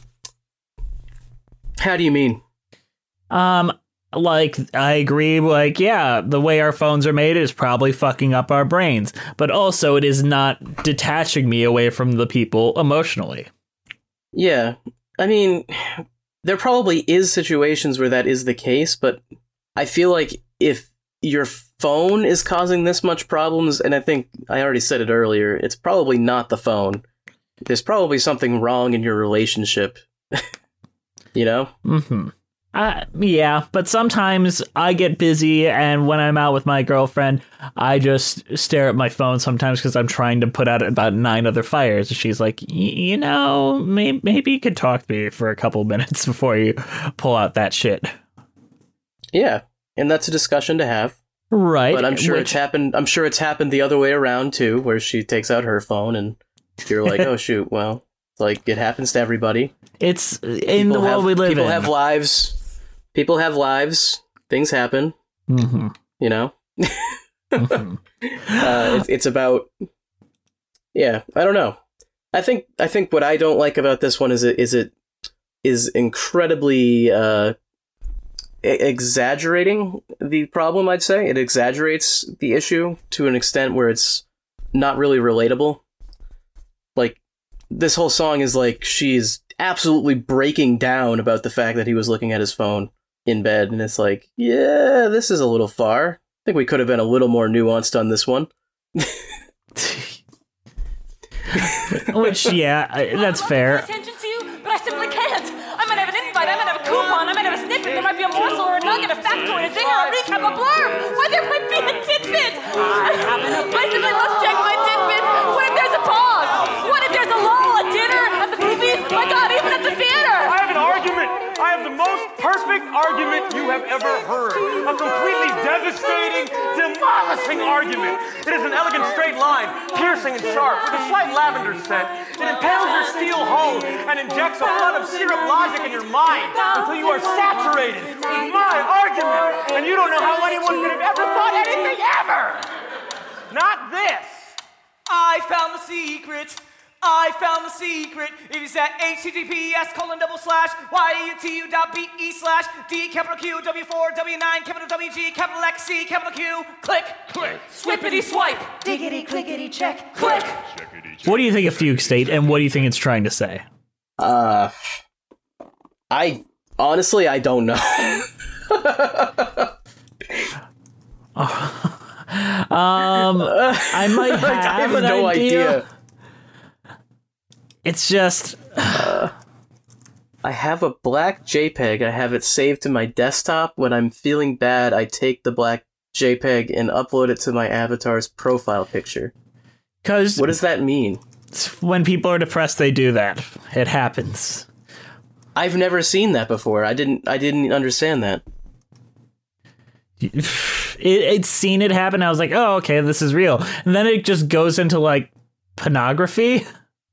How do you mean? Um... Like, I agree, like, yeah, the way our phones are made is probably fucking up our brains, but also it is not detaching me away from the people emotionally. Yeah, I mean, there probably is situations where that is the case, but I feel like if your phone is causing this much problems, and I think I already said it earlier, it's probably not the phone. There's probably something wrong in your relationship. You know? Mm-hmm. Uh, yeah, but sometimes I get busy, and when I'm out with my girlfriend, I just stare at my phone sometimes because I'm trying to put out about nine other fires. And she's like, you know, may- maybe you could talk to me for a couple minutes before you pull out that shit. Yeah, and that's a discussion to have. Right. But I'm sure which- it's happened. I'm sure it's happened the other way around too, where she takes out her phone and you're like, oh shoot, well, it's like it happens to everybody. It's in People the world have- we live people in. have lives. People have lives. Things happen. Mm-hmm. You know? mm-hmm. uh, it's, it's about... Yeah, I don't know. I think I think what I don't like about this one is it is it is incredibly uh, exaggerating the problem, I'd say. It exaggerates the issue to an extent where it's not really relatable. Like, this whole song is like she's absolutely breaking down about the fact that he was looking at his phone in bed, and it's like, yeah, this is a little far. I think we could have been a little more nuanced on this one. Which, yeah, I- that's fair. Attention to you, but I simply can't. I might have an invite, I might have a coupon, I might have a snippet, there might be a morsel or a nugget, a factoid, a zinger, a recap, a blurb. Why, there might be a tidbit. I simply must check my tidbits. What if there's a pause? What if there's a lull, a dinner, at the movies? My God, even at the theater. I have an argument. I have the most perfect argument you have ever heard. A completely devastating, demolishing argument. It is an elegant straight line, piercing and sharp, with a slight lavender scent. It impales your steel hull and injects a flood of syrup logic in your mind until you are saturated with my argument, and you don't know how anyone could have ever thought anything ever. Not this. I found the secret. I found the secret. It is at https colon double slash yutu dot be slash d capital Q w four w nine capital W G capital X C capital Q. Click, click, swippity swipe, diggity clickety check, click. What do you think of Fugue State, and what do you think it's trying to say? Uh, I honestly I don't know. oh. Um, I might have, I have an no idea. idea. It's just... uh, I have a black JPEG. I have it saved to my desktop. When I'm feeling bad, I take the black JPEG and upload it to my avatar's profile picture. Cause what does that mean? When people are depressed, they do that. It happens. I've never seen that before. I didn't. I didn't understand that. It, it's seen it happen. I was like, oh, okay, this is real. And then it just goes into like pornography.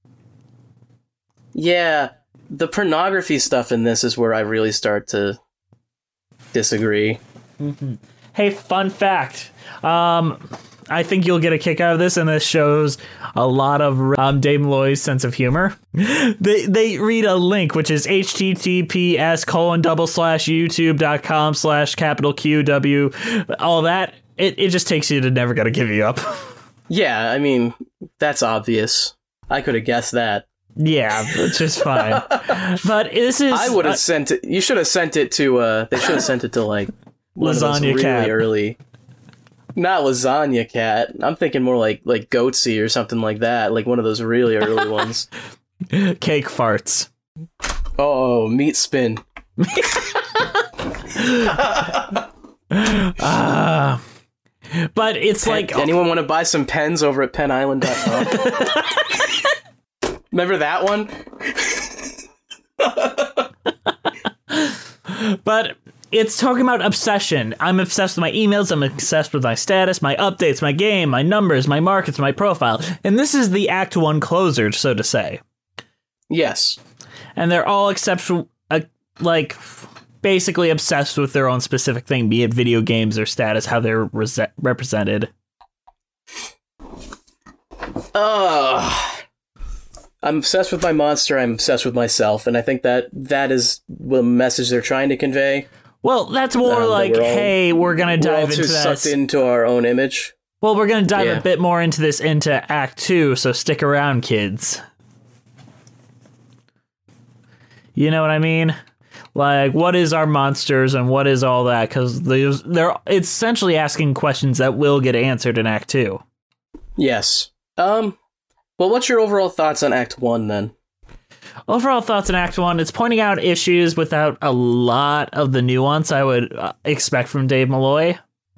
Yeah, the pornography stuff in this is where I really start to disagree. Mm-hmm. Hey, fun fact. Um, I think you'll get a kick out of this, and this shows a lot of um, Dave Malloy's sense of humor. they they read a link, which is https colon double slash youtube dot com slash capital Q W. All that, it, it just takes you to Never Gonna Give You Up. Yeah, I mean, that's obvious. I could have guessed that. Yeah, which is fine. But this is... I would have uh, sent it... You should have sent it to... Uh, they should have sent it to, like... Lasagna really Cat. Early. Not Lasagna Cat. I'm thinking more like like Goatsy or something like that. Like one of those really early ones. Cake farts. Oh, meat spin. uh, but it's Pen, like... Anyone want to buy some pens over at pen island dot com? Remember that one? But it's talking about obsession. I'm obsessed with my emails. I'm obsessed with my status, my updates, my game, my numbers, my markets, my profile. And this is the Act One closer, so to say. Yes. And they're all exceptional, uh, like, basically obsessed with their own specific thing, be it video games or status, how they're re- represented. Ugh. I'm obsessed with my monster, I'm obsessed with myself, and I think that that is the message they're trying to convey. Well, that's more um, like, that we're all, hey, we're going to dive we're all into too this. sucked into our own image. Well, we're going to dive yeah. a bit more into this into Act Two, so stick around, kids. You know what I mean? Like, what is our monsters and what is all that? Because they're it's essentially asking questions that will get answered in Act Two. Yes. Um... Well, what's your overall thoughts on Act One, then? Overall thoughts on Act One, it's pointing out issues without a lot of the nuance I would uh, expect from Dave Malloy.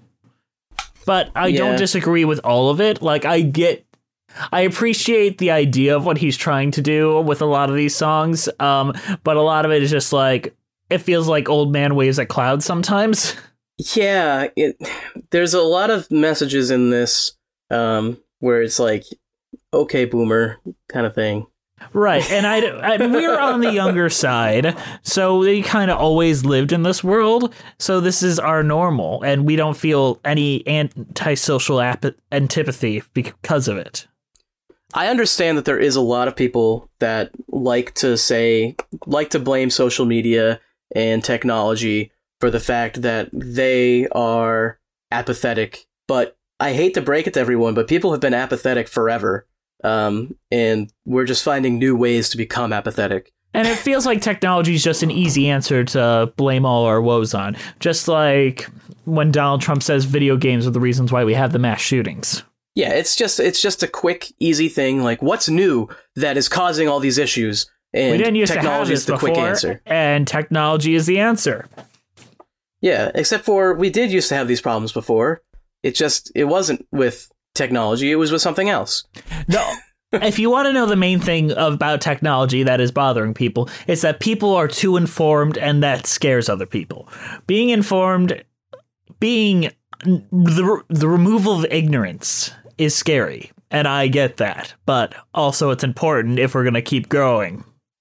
But I yeah. don't disagree with all of it. Like, I get... I appreciate the idea of what he's trying to do with a lot of these songs, um, but a lot of it is just like... It feels like Old Man Waves at Clouds sometimes. Yeah, it, there's a lot of messages in this um, where it's like... Okay, boomer, kind of thing. Right, and I, I we're on the younger side, so we kind of always lived in this world, so this is our normal, and we don't feel any antisocial ap- antipathy because of it. I understand that there is a lot of people that like to say, like to blame social media and technology for the fact that they are apathetic, but I hate to break it to everyone, but people have been apathetic forever. Um, and we're just finding new ways to become apathetic. And it feels like technology is just an easy answer to blame all our woes on. Just like when Donald Trump says video games are the reasons why we have the mass shootings. Yeah, it's just it's just a quick, easy thing. Like, what's new that is causing all these issues? And we didn't used technology to have is the before, quick answer. And technology is the answer. Yeah, except for we did used to have these problems before. It just it wasn't with technology, it was with something else. No. If you want to know the main thing about technology that is bothering people, it's that people are too informed, and that scares other people. Being informed, being the the removal of ignorance is scary, and I get that, but also it's important if we're going to keep growing.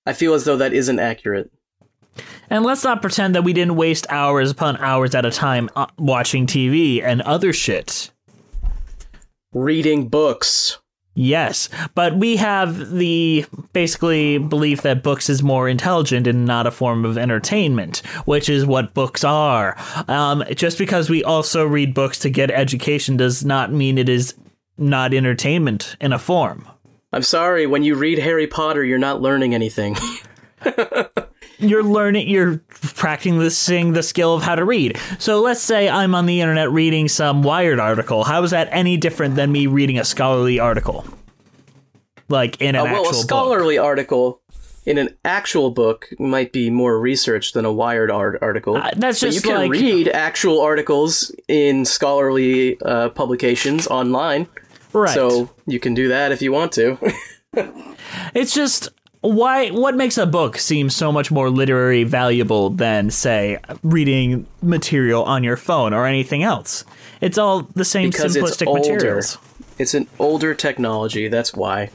I feel as though that isn't accurate. And let's not pretend that we didn't waste hours upon hours at a time uh, watching T V and other shit. Reading books. Yes, but we have the basically belief that books is more intelligent and not a form of entertainment, which is what books are. Um, just because we also read books to get education does not mean it is not entertainment in a form. I'm sorry, when you read Harry Potter, you're not learning anything. You're learning, you're practicing the skill of how to read. So let's say I'm on the internet reading some Wired article. How is that any different than me reading a scholarly article? Like in an uh, well, actual a scholarly book. article in an actual book might be more research than a Wired art article. Uh, that's but just you can like... read actual articles in scholarly uh, publications online. Right. So you can do that if you want to. It's just... Why? What makes a book seem so much more literary valuable than, say, reading material on your phone or anything else? It's all the same because simplistic it's older. materials. It's an older technology. That's why.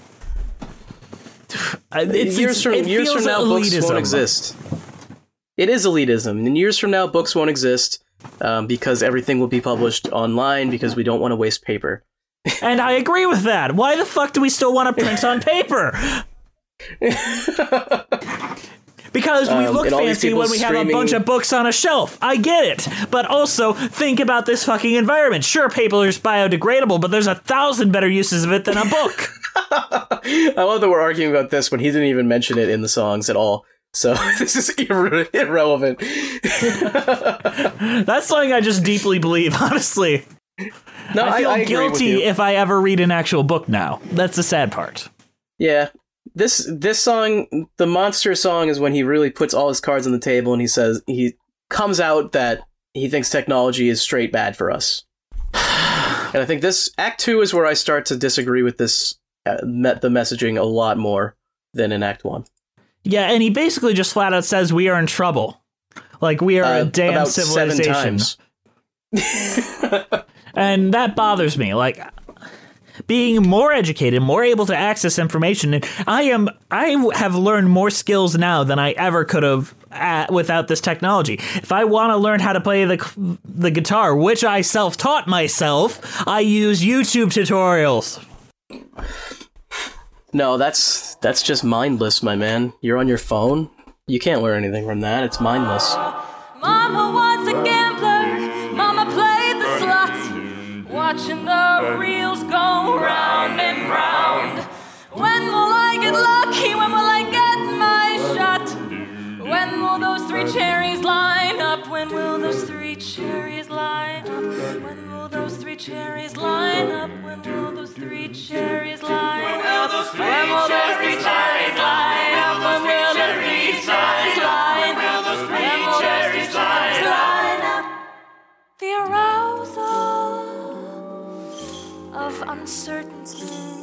It's, years it's, from it years from now, elitism. books won't exist. It is elitism. And years from now, books won't exist um, because everything will be published online because we don't want to waste paper. And I agree with that. Why the fuck do we still want to print on paper? Because we Um, look and all these fancy people when we have a streaming- bunch of books on a shelf. I get it. But also, think about this fucking environment. Sure, paper is biodegradable, but there's a thousand better uses of it than a book. I love that we're arguing about this when he didn't even mention it in the songs at all. So this is irre- irrelevant. That's something I just deeply believe, honestly. No, I feel I, I agree with guilty you. if I ever read an actual book now. That's the sad part. Yeah. This this song, the Monster song, is when he really puts all his cards on the table and he says, he comes out that he thinks technology is straight bad for us. And I think this, Act two is where I start to disagree with this, uh, met the messaging a lot more than in Act one. Yeah, and he basically just flat out says we are in trouble. Like, we are Uh, a damn about seven civilization. times. And that bothers me. Like, being more educated, more able to access information. And I am, I have learned more skills now than I ever could have at, without this technology. If I want to learn how to play the the guitar, which I self-taught myself, I use YouTube tutorials. No, that's that's just mindless, my man. You're on your phone. You can't learn anything from that. It's mindless. Mama was a gambler. Mama played the slots. Watching the reels go round and round. When will I get lucky? When will I get my shot? When will those three cherries line up? When will those three cherries line up? When will those three cherries line up? When will those three cherries line up? When will those three cherries line up? When will those three cherries line up? When will those three cherries line up? The arousal of uncertainty,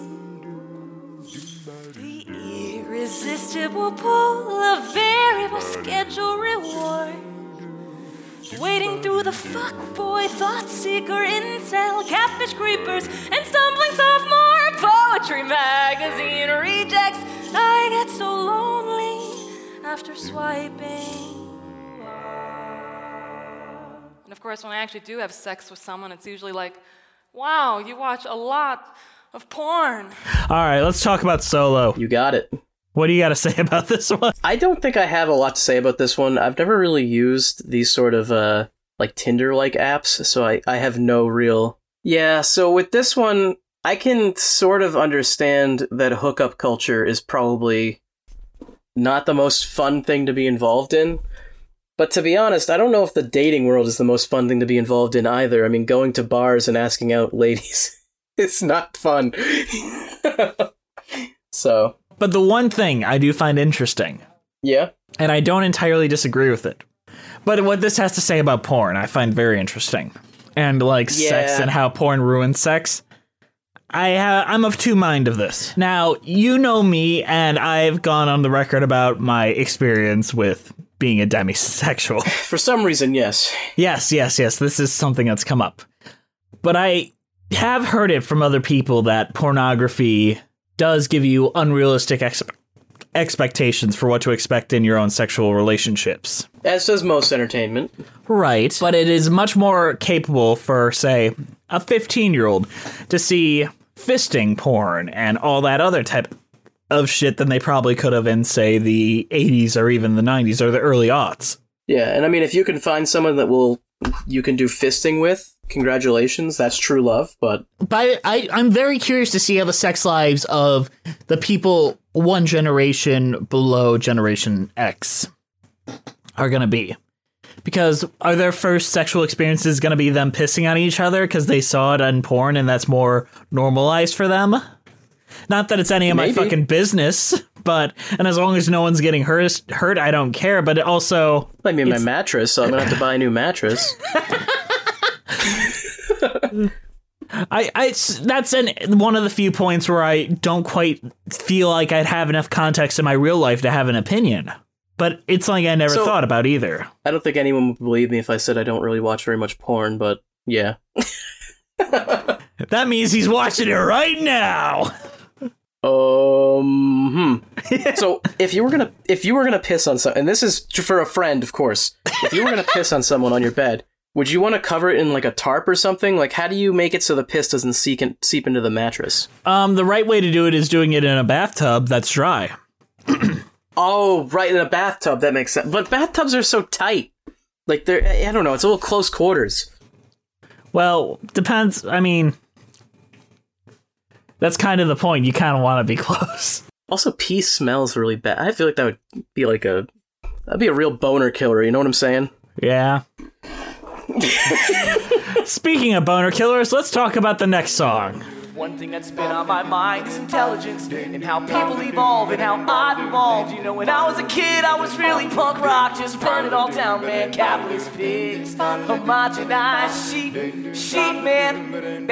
the irresistible pull of variable schedule reward, wading through the fuckboy, thought seeker, incel, catfish creepers, and stumbling sophomore poetry magazine rejects. I get so lonely after swiping. And of course, when I actually do have sex with someone, it's usually like, wow, you watch a lot of porn. All right, let's talk about Solo. You got it. What do you got to say about this one? I don't think I have a lot to say about this one. I've never really used these sort of uh like Tinder-like apps, so I, I have no real... Yeah, so with this one, I can sort of understand that hookup culture is probably not the most fun thing to be involved in. But to be honest, I don't know if the dating world is the most fun thing to be involved in either. I mean, going to bars and asking out ladies, it's not fun. So... But the one thing I do find interesting, yeah, and I don't entirely disagree with it, but what this has to say about porn, I find very interesting, and like Yeah. sex and how porn ruins sex. I ha- I'm of two mind of this. Now, you know me, and I've gone on the record about my experience with being a demisexual. For some reason, yes. Yes, yes, yes. This is something that's come up. But I have heard it from other people that pornography does give you unrealistic ex- expectations for what to expect in your own sexual relationships. As does most entertainment. Right. But it is much more capable for, say, a fifteen-year-old to see fisting porn and all that other type of shit than they probably could have in, say, the eighties or even the nineties or the early aughts. Yeah, and I mean, if you can find someone that will you can do fisting with, congratulations, that's true love, but... But I, I'm very curious to see how the sex lives of the people one generation below Generation X are going to be. Because are their first sexual experiences going to be them pissing on each other because they saw it on porn and that's more normalized for them? Not that it's any of Maybe. my fucking business, but, and as long as no one's getting hurt, hurt, I don't care, but it also... I mean, my mattress, so I'm going to have to buy a new mattress. I, I, that's an, one of the few points where I don't quite feel like I'd have enough context in my real life to have an opinion. But it's something I never So, thought about either. I don't think anyone would believe me if I said I don't really watch very much porn, but yeah. That means he's watching it right now. Um. Hmm. So if you were gonna if you were gonna piss on someone, and this is for a friend, of course. If you were gonna piss on someone on your bed, would you want to cover it in like a tarp or something? Like, how do you make it so the piss doesn't seep in, seep into the mattress? Um, the right way to do it is doing it in a bathtub that's dry. Oh, right, in a bathtub. That makes sense. But bathtubs are so tight. Like, they're, I don't know, it's a little close quarters. Well, depends. I mean, that's kind of the point. You kind of want to be close. Also, pee smells really bad. I feel like that would be like a, that'd be a real boner killer. You know what I'm saying? Yeah. Speaking of boner killers, let's talk about the next song. One thing that's been on my mind is intelligence and how people evolve and how I've evolved. You know, when I was a kid, I was really punk rock, just burn it all down, man. Capitalist pigs, homogenized sheep, sheep, man.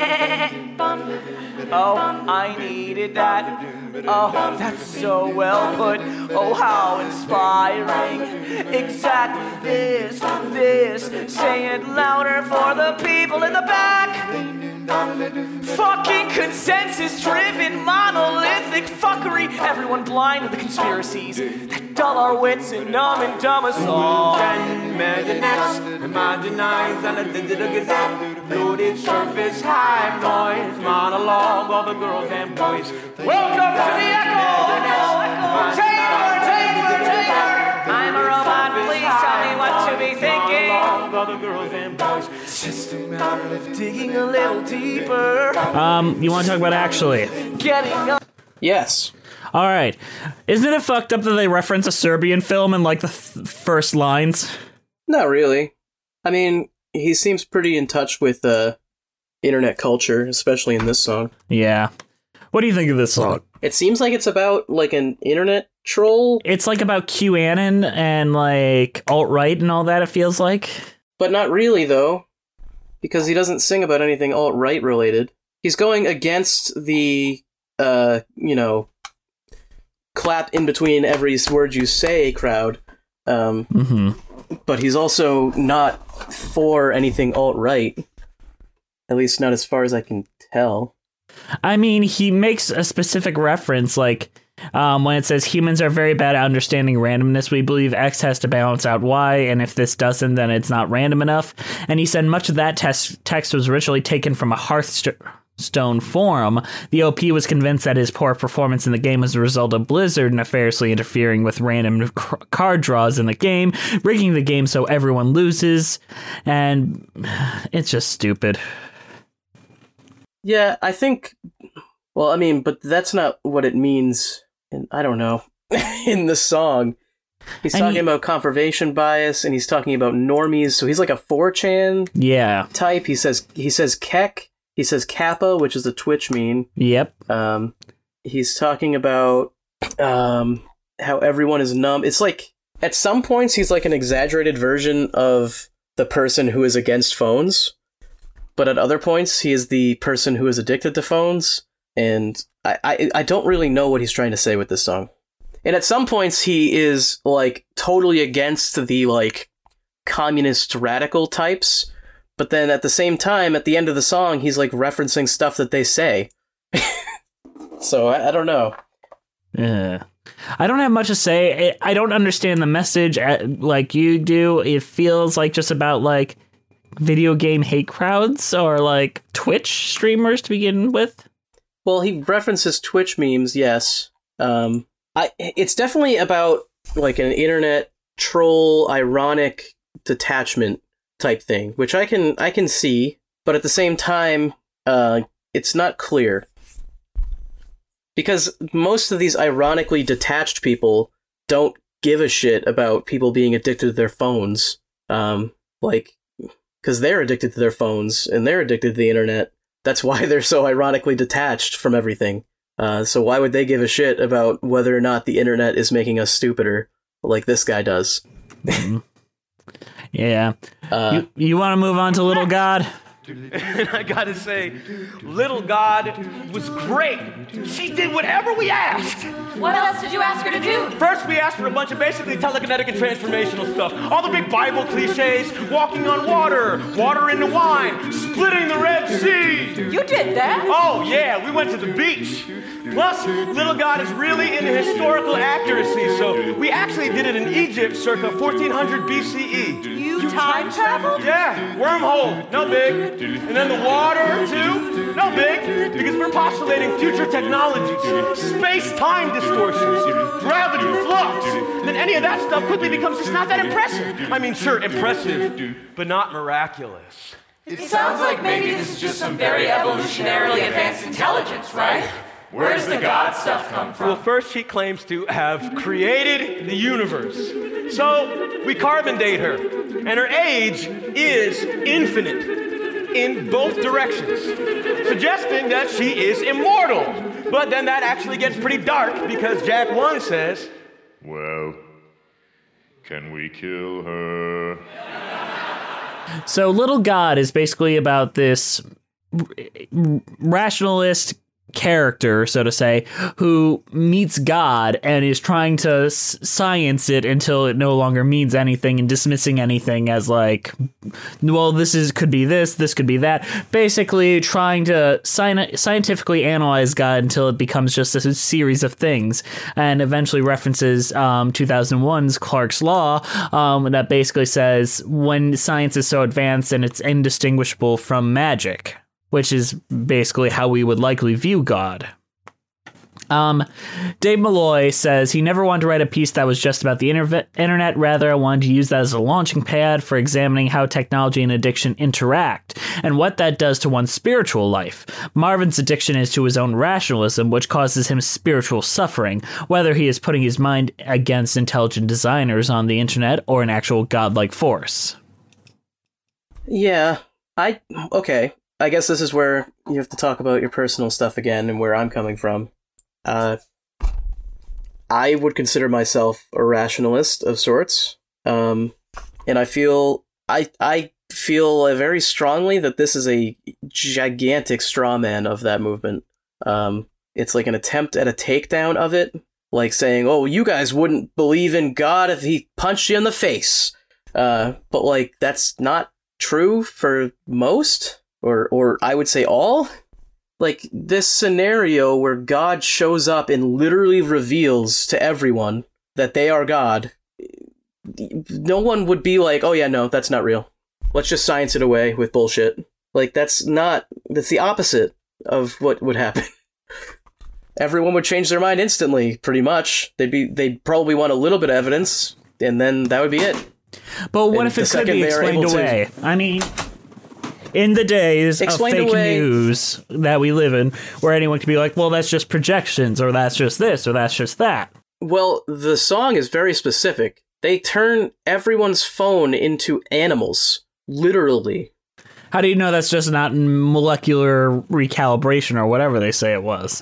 Oh, I needed that. Oh, that's so well put. Oh, how inspiring. Exactly this, this. Say it louder for the people in the back. Fucking consensus-driven, monolithic fuckery. Everyone blind to the conspiracies that dull our wits and numb and dumb us all. Imaginettes, imaginize, and a digital gazette. Loaded surface, high noise, monologue, all the girls and boys. Welcome to the Echo! Taylor, Taylor, Taylor! I'm a robot, please tell me what to be thinking. All the girls and boys. It's just a matter of digging a little deeper. Um, you want to talk about actually? Getting up. Yes. All right. Isn't it fucked up that they reference a Serbian film in like the th- first lines? Not really. I mean, he seems pretty in touch with uh, internet culture, especially in this song. Yeah. What do you think of this song? It seems like it's about like an internet troll. It's like about QAnon and like alt-right and all that, it feels like. But not really, though, because he doesn't sing about anything alt-right related. He's going against the, uh, you know, clap in between every word you say crowd. Um, mm-hmm. But he's also not for anything alt-right. At least not as far as I can tell. I mean, he makes a specific reference, like, um, when it says humans are very bad at understanding randomness. We believe X has to balance out Y, and if this doesn't, then it's not random enough. And he said much of that tes- text was originally taken from a Hearthstone forum. The O P was convinced that his poor performance in the game was a result of Blizzard nefariously interfering with random c- card draws in the game, rigging the game so everyone loses, and it's just stupid. Yeah, I think, well, I mean, but that's not what it means, in, I don't know, in the song. He's And talking he- about confirmation bias, and he's talking about normies, so he's like a four chan Yeah. type. He says he says kek, he says kappa, which is a Twitch meme. Yep. Um, he's talking about um, how everyone is numb. It's like, at some points, he's like an exaggerated version of the person who is against phones. But at other points, he is the person who is addicted to phones, and I, I, I don't really know what he's trying to say with this song. And at some points, he is, like, totally against the, like, communist radical types, but then at the same time, at the end of the song, he's, like, referencing stuff that they say. So, I, I don't know. Yeah. I don't have much to say. I don't understand the message like you do. It feels like just about like video game hate crowds or like Twitch streamers to begin with. Well, he references Twitch memes, yes. Um, I it's definitely about like an internet troll, ironic detachment type thing, which I can I can see, but at the same time, uh, it's not clear. Because most of these ironically detached people don't give a shit about people being addicted to their phones. Um, like, because they're addicted to their phones and they're addicted to the internet. That's why they're so ironically detached from everything. Uh, so why would they give a shit about whether or not the internet is making us stupider, like this guy does? Yeah. Uh, you you want to move on to Little God? And I gotta say, Little God was great. She did whatever we asked. What else did you ask her to do? First, we asked for a bunch of basically telekinetic and transformational stuff. All the big Bible cliches, walking on water, water into wine, splitting the Red Sea. You did that? Oh, yeah, we went to the beach. Plus, Little God is really into historical accuracy, so we actually did it in Egypt circa fourteen hundred B C E. You time traveled? Yeah, wormhole, no big. And then the water, too, no big, because we're postulating future technologies, space-time distortions, gravity, flux. Then any of that stuff quickly becomes just not that impressive. I mean, sure, impressive, but not miraculous. It sounds like maybe this is just some very evolutionarily advanced intelligence, right? Where does the God stuff come from? Well, first she claims to have created the universe. So we carbon date her, and her age is infinite in both directions, suggesting that she is immortal. But then that actually gets pretty dark because Jack one says, well, can we kill her? So Little God is basically about this rationalist character, so to say, who meets God and is trying to s- science it until it no longer means anything and dismissing anything as like, well, this is could be this, this could be that. Basically trying to sci- scientifically analyze God until it becomes just a series of things, and eventually references um, two thousand one's Clark's Law um, that basically says when science is so advanced and it's indistinguishable from magic, which is basically how we would likely view God. Um, Dave Malloy says he never wanted to write a piece that was just about the inter- internet. Rather, I wanted to use that as a launching pad for examining how technology and addiction interact and what that does to one's spiritual life. Marvin's addiction is to his own rationalism, which causes him spiritual suffering, whether he is putting his mind against intelligent designers on the internet or an actual godlike force. Yeah, I... okay. I guess this is where you have to talk about your personal stuff again and where I'm coming from. Uh, I would consider myself a rationalist of sorts, um, and I feel I I feel uh, very strongly that this is a gigantic straw man of that movement. Um, it's like an attempt at a takedown of it, like saying, "Oh, you guys wouldn't believe in God if he punched you in the face," uh, but like that's not true for most. Or, or I would say all, like this scenario where God shows up and literally reveals to everyone that they are God. No one would be like, oh yeah, no, that's not real. Let's just science it away with bullshit. Like that's not, that's the opposite of what would happen. Everyone would change their mind instantly, pretty much. They'd be, they'd probably want a little bit of evidence, and then that would be it. But what and if it could be explained away? To... I mean... In the days Explained of fake away. news that we live in, where anyone can be like, well, that's just projections, or that's just this, or that's just that. Well, the song is very specific. They turn everyone's phone into animals. Literally. How do you know that's just not molecular recalibration or whatever they say it was?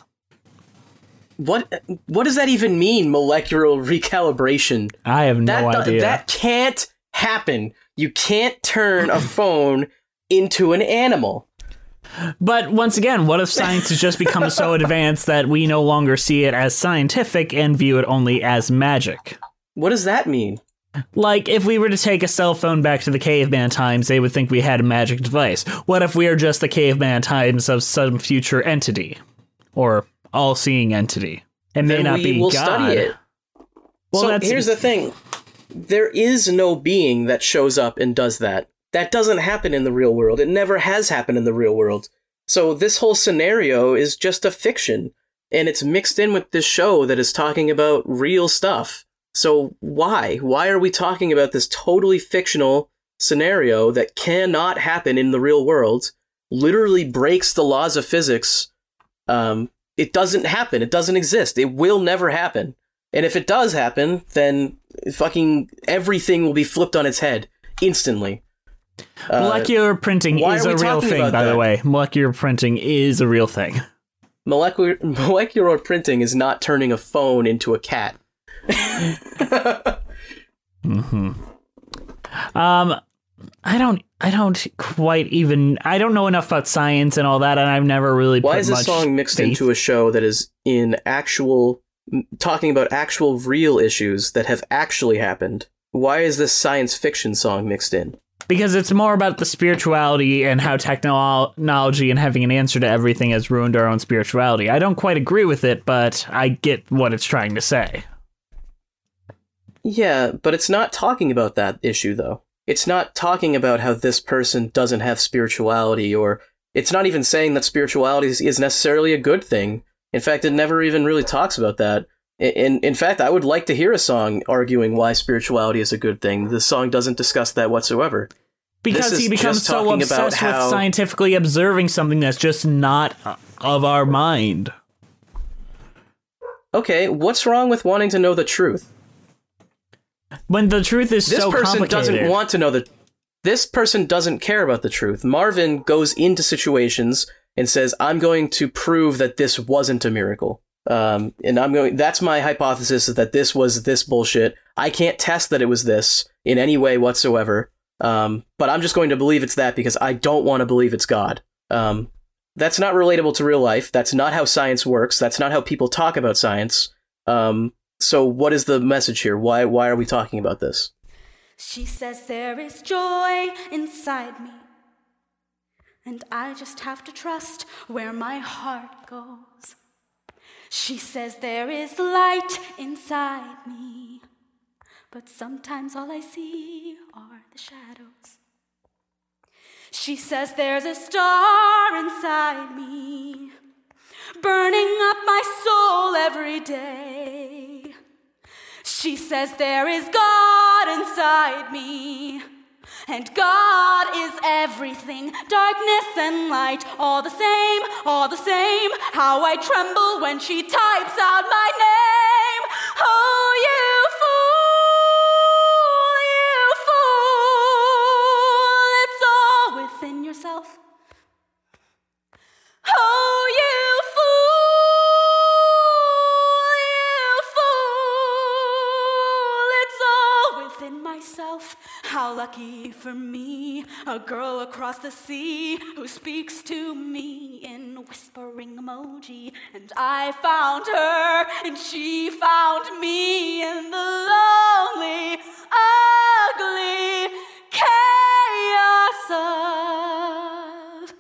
What What does that even mean, molecular recalibration? I have no that, idea. That can't happen. You can't turn a phone into an animal. But once again, what if science has just become so advanced that we no longer see it as scientific and view it only as magic? What does that mean? Like, if we were to take a cell phone back to the caveman times, they would think we had a magic device. What if we are just the caveman times of some future entity? Or all-seeing entity? It may then not we be will God. study it. Well, so that's- here's the thing. There is no being that shows up and does that. That doesn't happen in the real world. It never has happened in the real world. So this whole scenario is just a fiction, and it's mixed in with this show that is talking about real stuff. So why? Why are we talking about this totally fictional scenario that cannot happen in the real world, literally breaks the laws of physics? Um, it doesn't happen. It doesn't exist. It will never happen. And if it does happen, then fucking everything will be flipped on its head instantly. Uh, Molecular printing why is are a we real talking thing, about by the that? way. Molecular printing is a real thing. Molecular molecular printing is not turning a phone into a cat. hmm Um, I don't, I don't quite even, I don't know enough about science and all that, and I've never really. Why put is this much song mixed faith- into a show that is in actual, talking about actual real issues that have actually happened? Why is this science fiction song mixed in? Because it's more about the spirituality and how technology and having an answer to everything has ruined our own spirituality. I don't quite agree with it, but I get what it's trying to say. Yeah, but it's not talking about that issue, though. It's not talking about how this person doesn't have spirituality, or it's not even saying that spirituality is, is necessarily a good thing. In fact, it never even really talks about that. In, in fact, I would like to hear a song arguing why spirituality is a good thing. This song doesn't discuss that whatsoever. Because This he is becomes just so talking about obsessed with how- scientifically observing something that's just not of our mind. Okay, what's wrong with wanting to know the truth? When the truth is This so person complicated. doesn't want to know the. This person doesn't care about the truth. Marvin goes into situations and says, "I'm going to prove that this wasn't a miracle." Um, and I'm going. That's my hypothesis: is that this was this bullshit. I can't test that it was this in any way whatsoever. Um, but I'm just going to believe it's that because I don't want to believe it's God. Um, that's not relatable to real life. That's not how science works. That's not how people talk about science. Um, so what is the message here? Why why are we talking about this? She says there is joy inside me, and I just have to trust where my heart goes. She says there is light inside me, but sometimes all I see are the shadows. She says there's a star inside me, burning up my soul every day. She says there is God inside me, and God is everything, darkness and light, all the same, all the same. How I tremble when she types out my name. Oh, you fool, you fool, it's all within yourself. Oh, you fool, you fool, it's all within myself. How lucky for me, a girl across the sea who speaks to me in whispering emoji. And I found her, and she found me in the lonely, ugly chaos of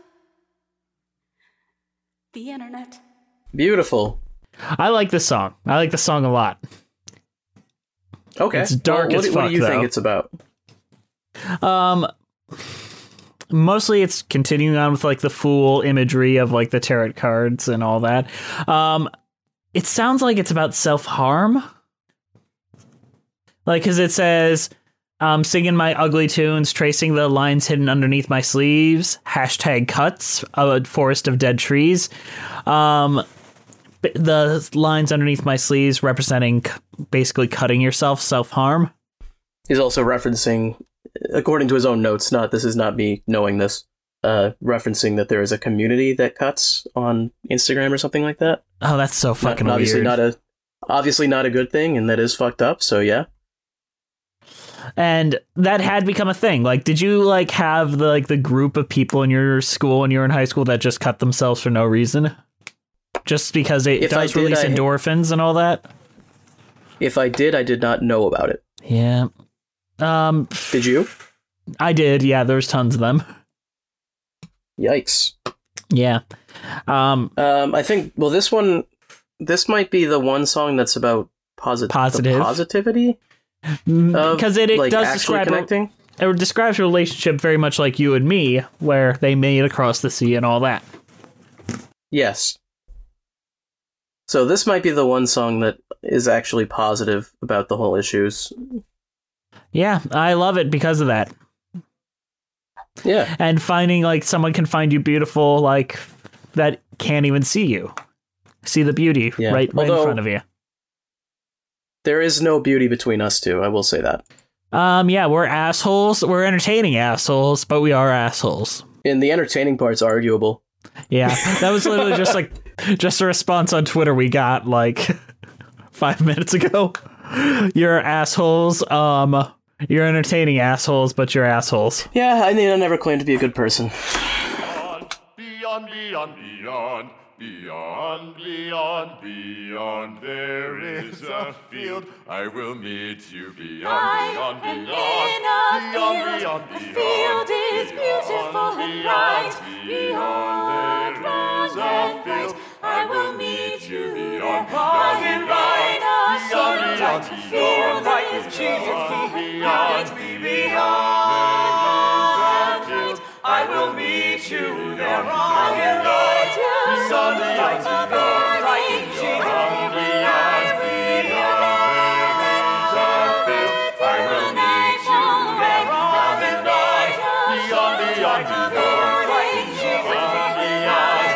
the internet. Beautiful. I like this song. I like the song a lot. Okay. It's dark Well, what, as do- fuck, what do you though. think it's about? Um, mostly it's continuing on with like the fool imagery of like the tarot cards and all that. Um, it sounds like it's about self-harm. Like, cause it says, um, singing my ugly tunes, tracing the lines hidden underneath my sleeves, hashtag cuts, a forest of dead trees. Um, b- the lines underneath my sleeves representing c- basically cutting yourself, self-harm. He's also referencing, according to his own notes, not this is not me knowing this, uh, referencing that there is a community that cuts on Instagram or something like that. Oh, that's so fucking not, obviously weird. not a obviously not a good thing, and that is fucked up. So yeah. And that had become a thing. Like, did you like have the like the group of people in your school when you were in high school that just cut themselves for no reason, just because it If I does did, release I- endorphins and all that? If I did, I did not know about it. Yeah. Um. Did you? I did. Yeah. There's tons of them. Yikes. Yeah. Um. Um. I think. Well, this one. this might be the one song that's about posit- Positive. the positivity. Because it, it like, does actually describe connecting. A, it describes a relationship very much like you and me, where they made across the sea and all that. Yes. So this might be the one song that is actually positive about the whole issues. Yeah, I love it because of that. Yeah. And finding, like, someone can find you beautiful, like, that can't even see you. See the beauty Yeah. right, right Although, in front of you. There is no beauty between us two, I will say that. Um, yeah, we're assholes. We're entertaining assholes, but we are assholes. And the entertaining part's arguable. Yeah, that was literally just like just a response on Twitter we got like five minutes ago. You're assholes. Um, you're entertaining assholes, but you're assholes. Yeah, I mean, I never claimed to be a good person. Beyond, beyond, beyond, beyond, beyond, beyond, there is a field. I will meet you beyond, beyond, beyond, beyond, beyond, beyond. The field is beautiful and bright. Beyond, beyond, and bright. I will meet you beyond, beyond, and bright. Beyond, beyond, beyond. Field is beautiful and bright. Beyond, and bright. I will meet you there on your right. Sun lights of morning, beyond, beyond, beyond. I will meet you there on your right. Beyond, beyond, beyond. Beyond, beyond,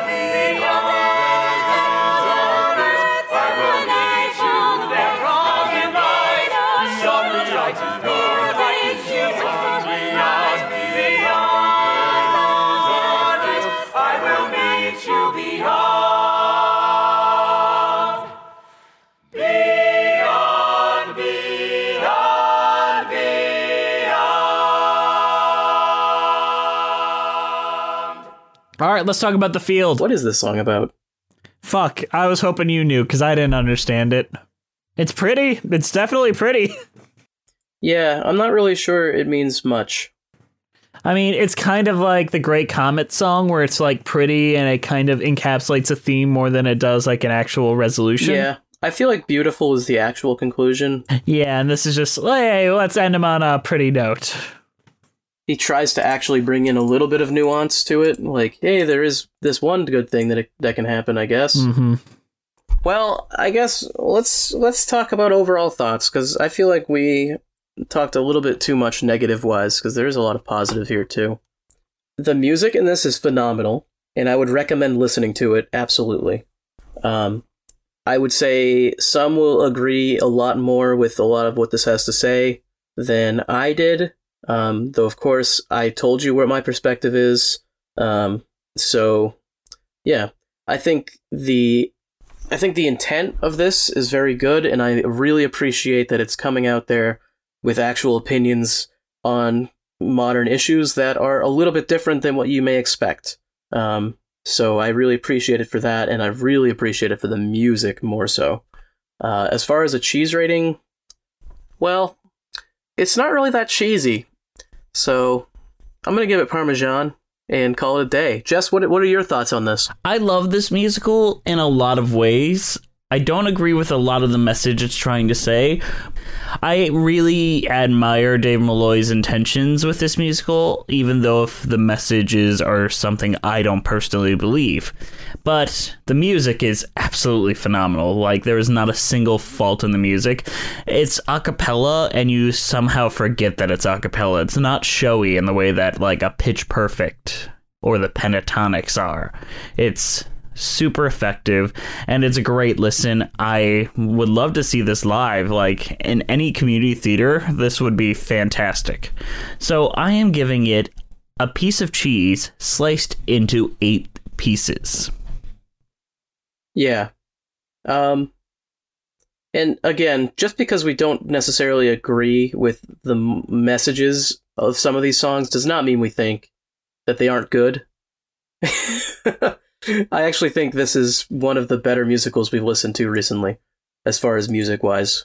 beyond. I will meet you there on your right. Beyond, beyond, beyond. Beyond, beyond, beyond. I will meet you beyond, beyond, beyond, beyond. All right, let's talk about the field. What is this song about? Fuck, I was hoping you knew because I didn't understand it. It's pretty. It's definitely pretty. Yeah, I'm not really sure it means much. I mean, it's kind of like the Great Comet song where it's like pretty and it kind of encapsulates a theme more than it does like an actual resolution. Yeah, I feel like beautiful is the actual conclusion. Yeah, and this is just, hey, let's end him on a pretty note. He tries to actually bring in a little bit of nuance to it. Like, hey, there is this one good thing that it, that can happen, I guess. Mm-hmm. Well, I guess let's let's talk about overall thoughts, because I feel like we talked a little bit too much negative-wise, because there is a lot of positive here, too. The music in this is phenomenal, and I would recommend listening to it, absolutely. Um, I would say some will agree a lot more with a lot of what this has to say than I did, um, though, of course, I told you what my perspective is. Um, so, yeah, I think the... I think the intent of this is very good, and I really appreciate that it's coming out there with actual opinions on modern issues that are a little bit different than what you may expect. Um, so I really appreciate it for that, and I really appreciate it for the music more so. Uh, as far as a cheese rating, well, it's not really that cheesy. So I'm going to give it Parmesan and call it a day. Jess, what what are your thoughts on this? I love this musical in a lot of ways. I don't agree with a lot of the message it's trying to say. I really admire Dave Malloy's intentions with this musical, even though if the messages are something I don't personally believe. But the music is absolutely phenomenal. Like, there is not a single fault in the music. It's a cappella, and you somehow forget that it's a cappella. It's not showy in the way that, like, a Pitch Perfect or the Pentatonics are. It's super effective, and it's a great listen. I would love to see this live. Like, in any community theater, this would be fantastic. So I am giving it a piece of cheese sliced into eight pieces. Yeah. Um, and again, just because we don't necessarily agree with the m- messages of some of these songs does not mean we think that they aren't good. I actually think this is one of the better musicals we've listened to recently, as far as music-wise.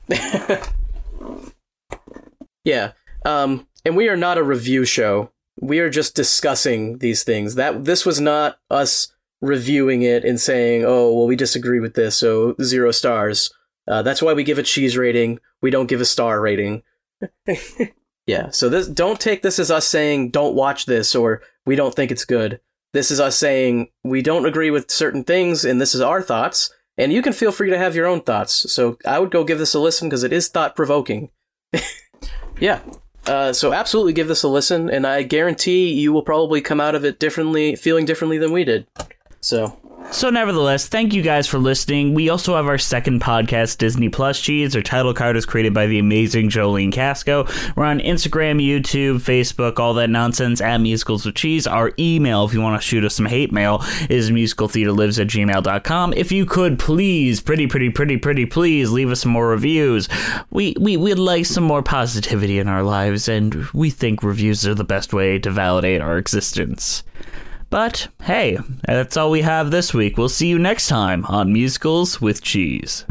Yeah. Um, and we are not a review show. We are just discussing these things. That this was not us reviewing it and saying, oh, well, we disagree with this, so zero stars. Uh, that's why we give a cheese rating. We don't give a star rating. Yeah, so this don't take this as us saying, don't watch this, or we don't think it's good. This is us saying, we don't agree with certain things, and this is our thoughts, and you can feel free to have your own thoughts. So I would go give this a listen, because it is thought-provoking. Yeah, uh, so absolutely give this a listen, and I guarantee you will probably come out of it differently, feeling differently than we did. So... So nevertheless, thank you guys for listening. We also have our second podcast, Disney Plus Cheese. Our title card is created by the amazing Jolene Casco. We're on Instagram, YouTube, Facebook, all that nonsense, at Musicals with Cheese. Our email, if you want to shoot us some hate mail, is musicaltheaterlives at gmail dot com. If you could please, pretty, pretty, pretty, pretty, please leave us some more reviews. We, we, we'd like some more positivity in our lives, and we think reviews are the best way to validate our existence. But, hey, that's all we have this week. We'll see you next time on Musicals with Cheese.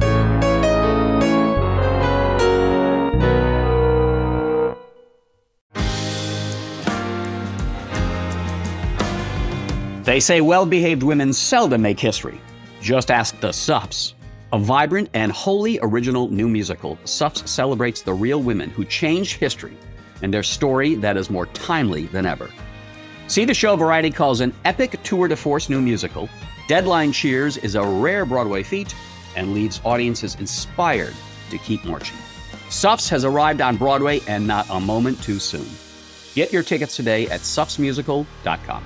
They say well-behaved women seldom make history. Just ask the Suffs. A vibrant and wholly original new musical, Suffs celebrates the real women who changed history and their story that is more timely than ever. See the show Variety calls an epic tour de force new musical. Deadline cheers is a rare Broadway feat and leaves audiences inspired to keep marching. Suffs has arrived on Broadway and not a moment too soon. Get your tickets today at suffs musical dot com.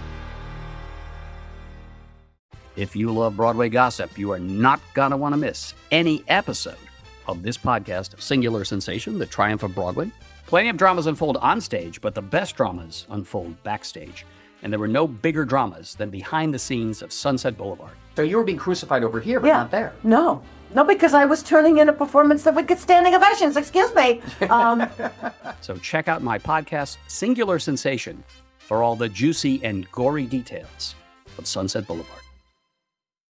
If you love Broadway gossip, you are not going to want to miss any episode of this podcast, Singular Sensation, The Triumph of Broadway. Plenty of dramas unfold on stage, but the best dramas unfold backstage. And there were no bigger dramas than behind the scenes of Sunset Boulevard. So you were being crucified over here, but yeah. not there. No. No, because I was turning in a performance that would get standing ovations. Excuse me. Um, so check out my podcast, Singular Sensation, for all the juicy and gory details of Sunset Boulevard.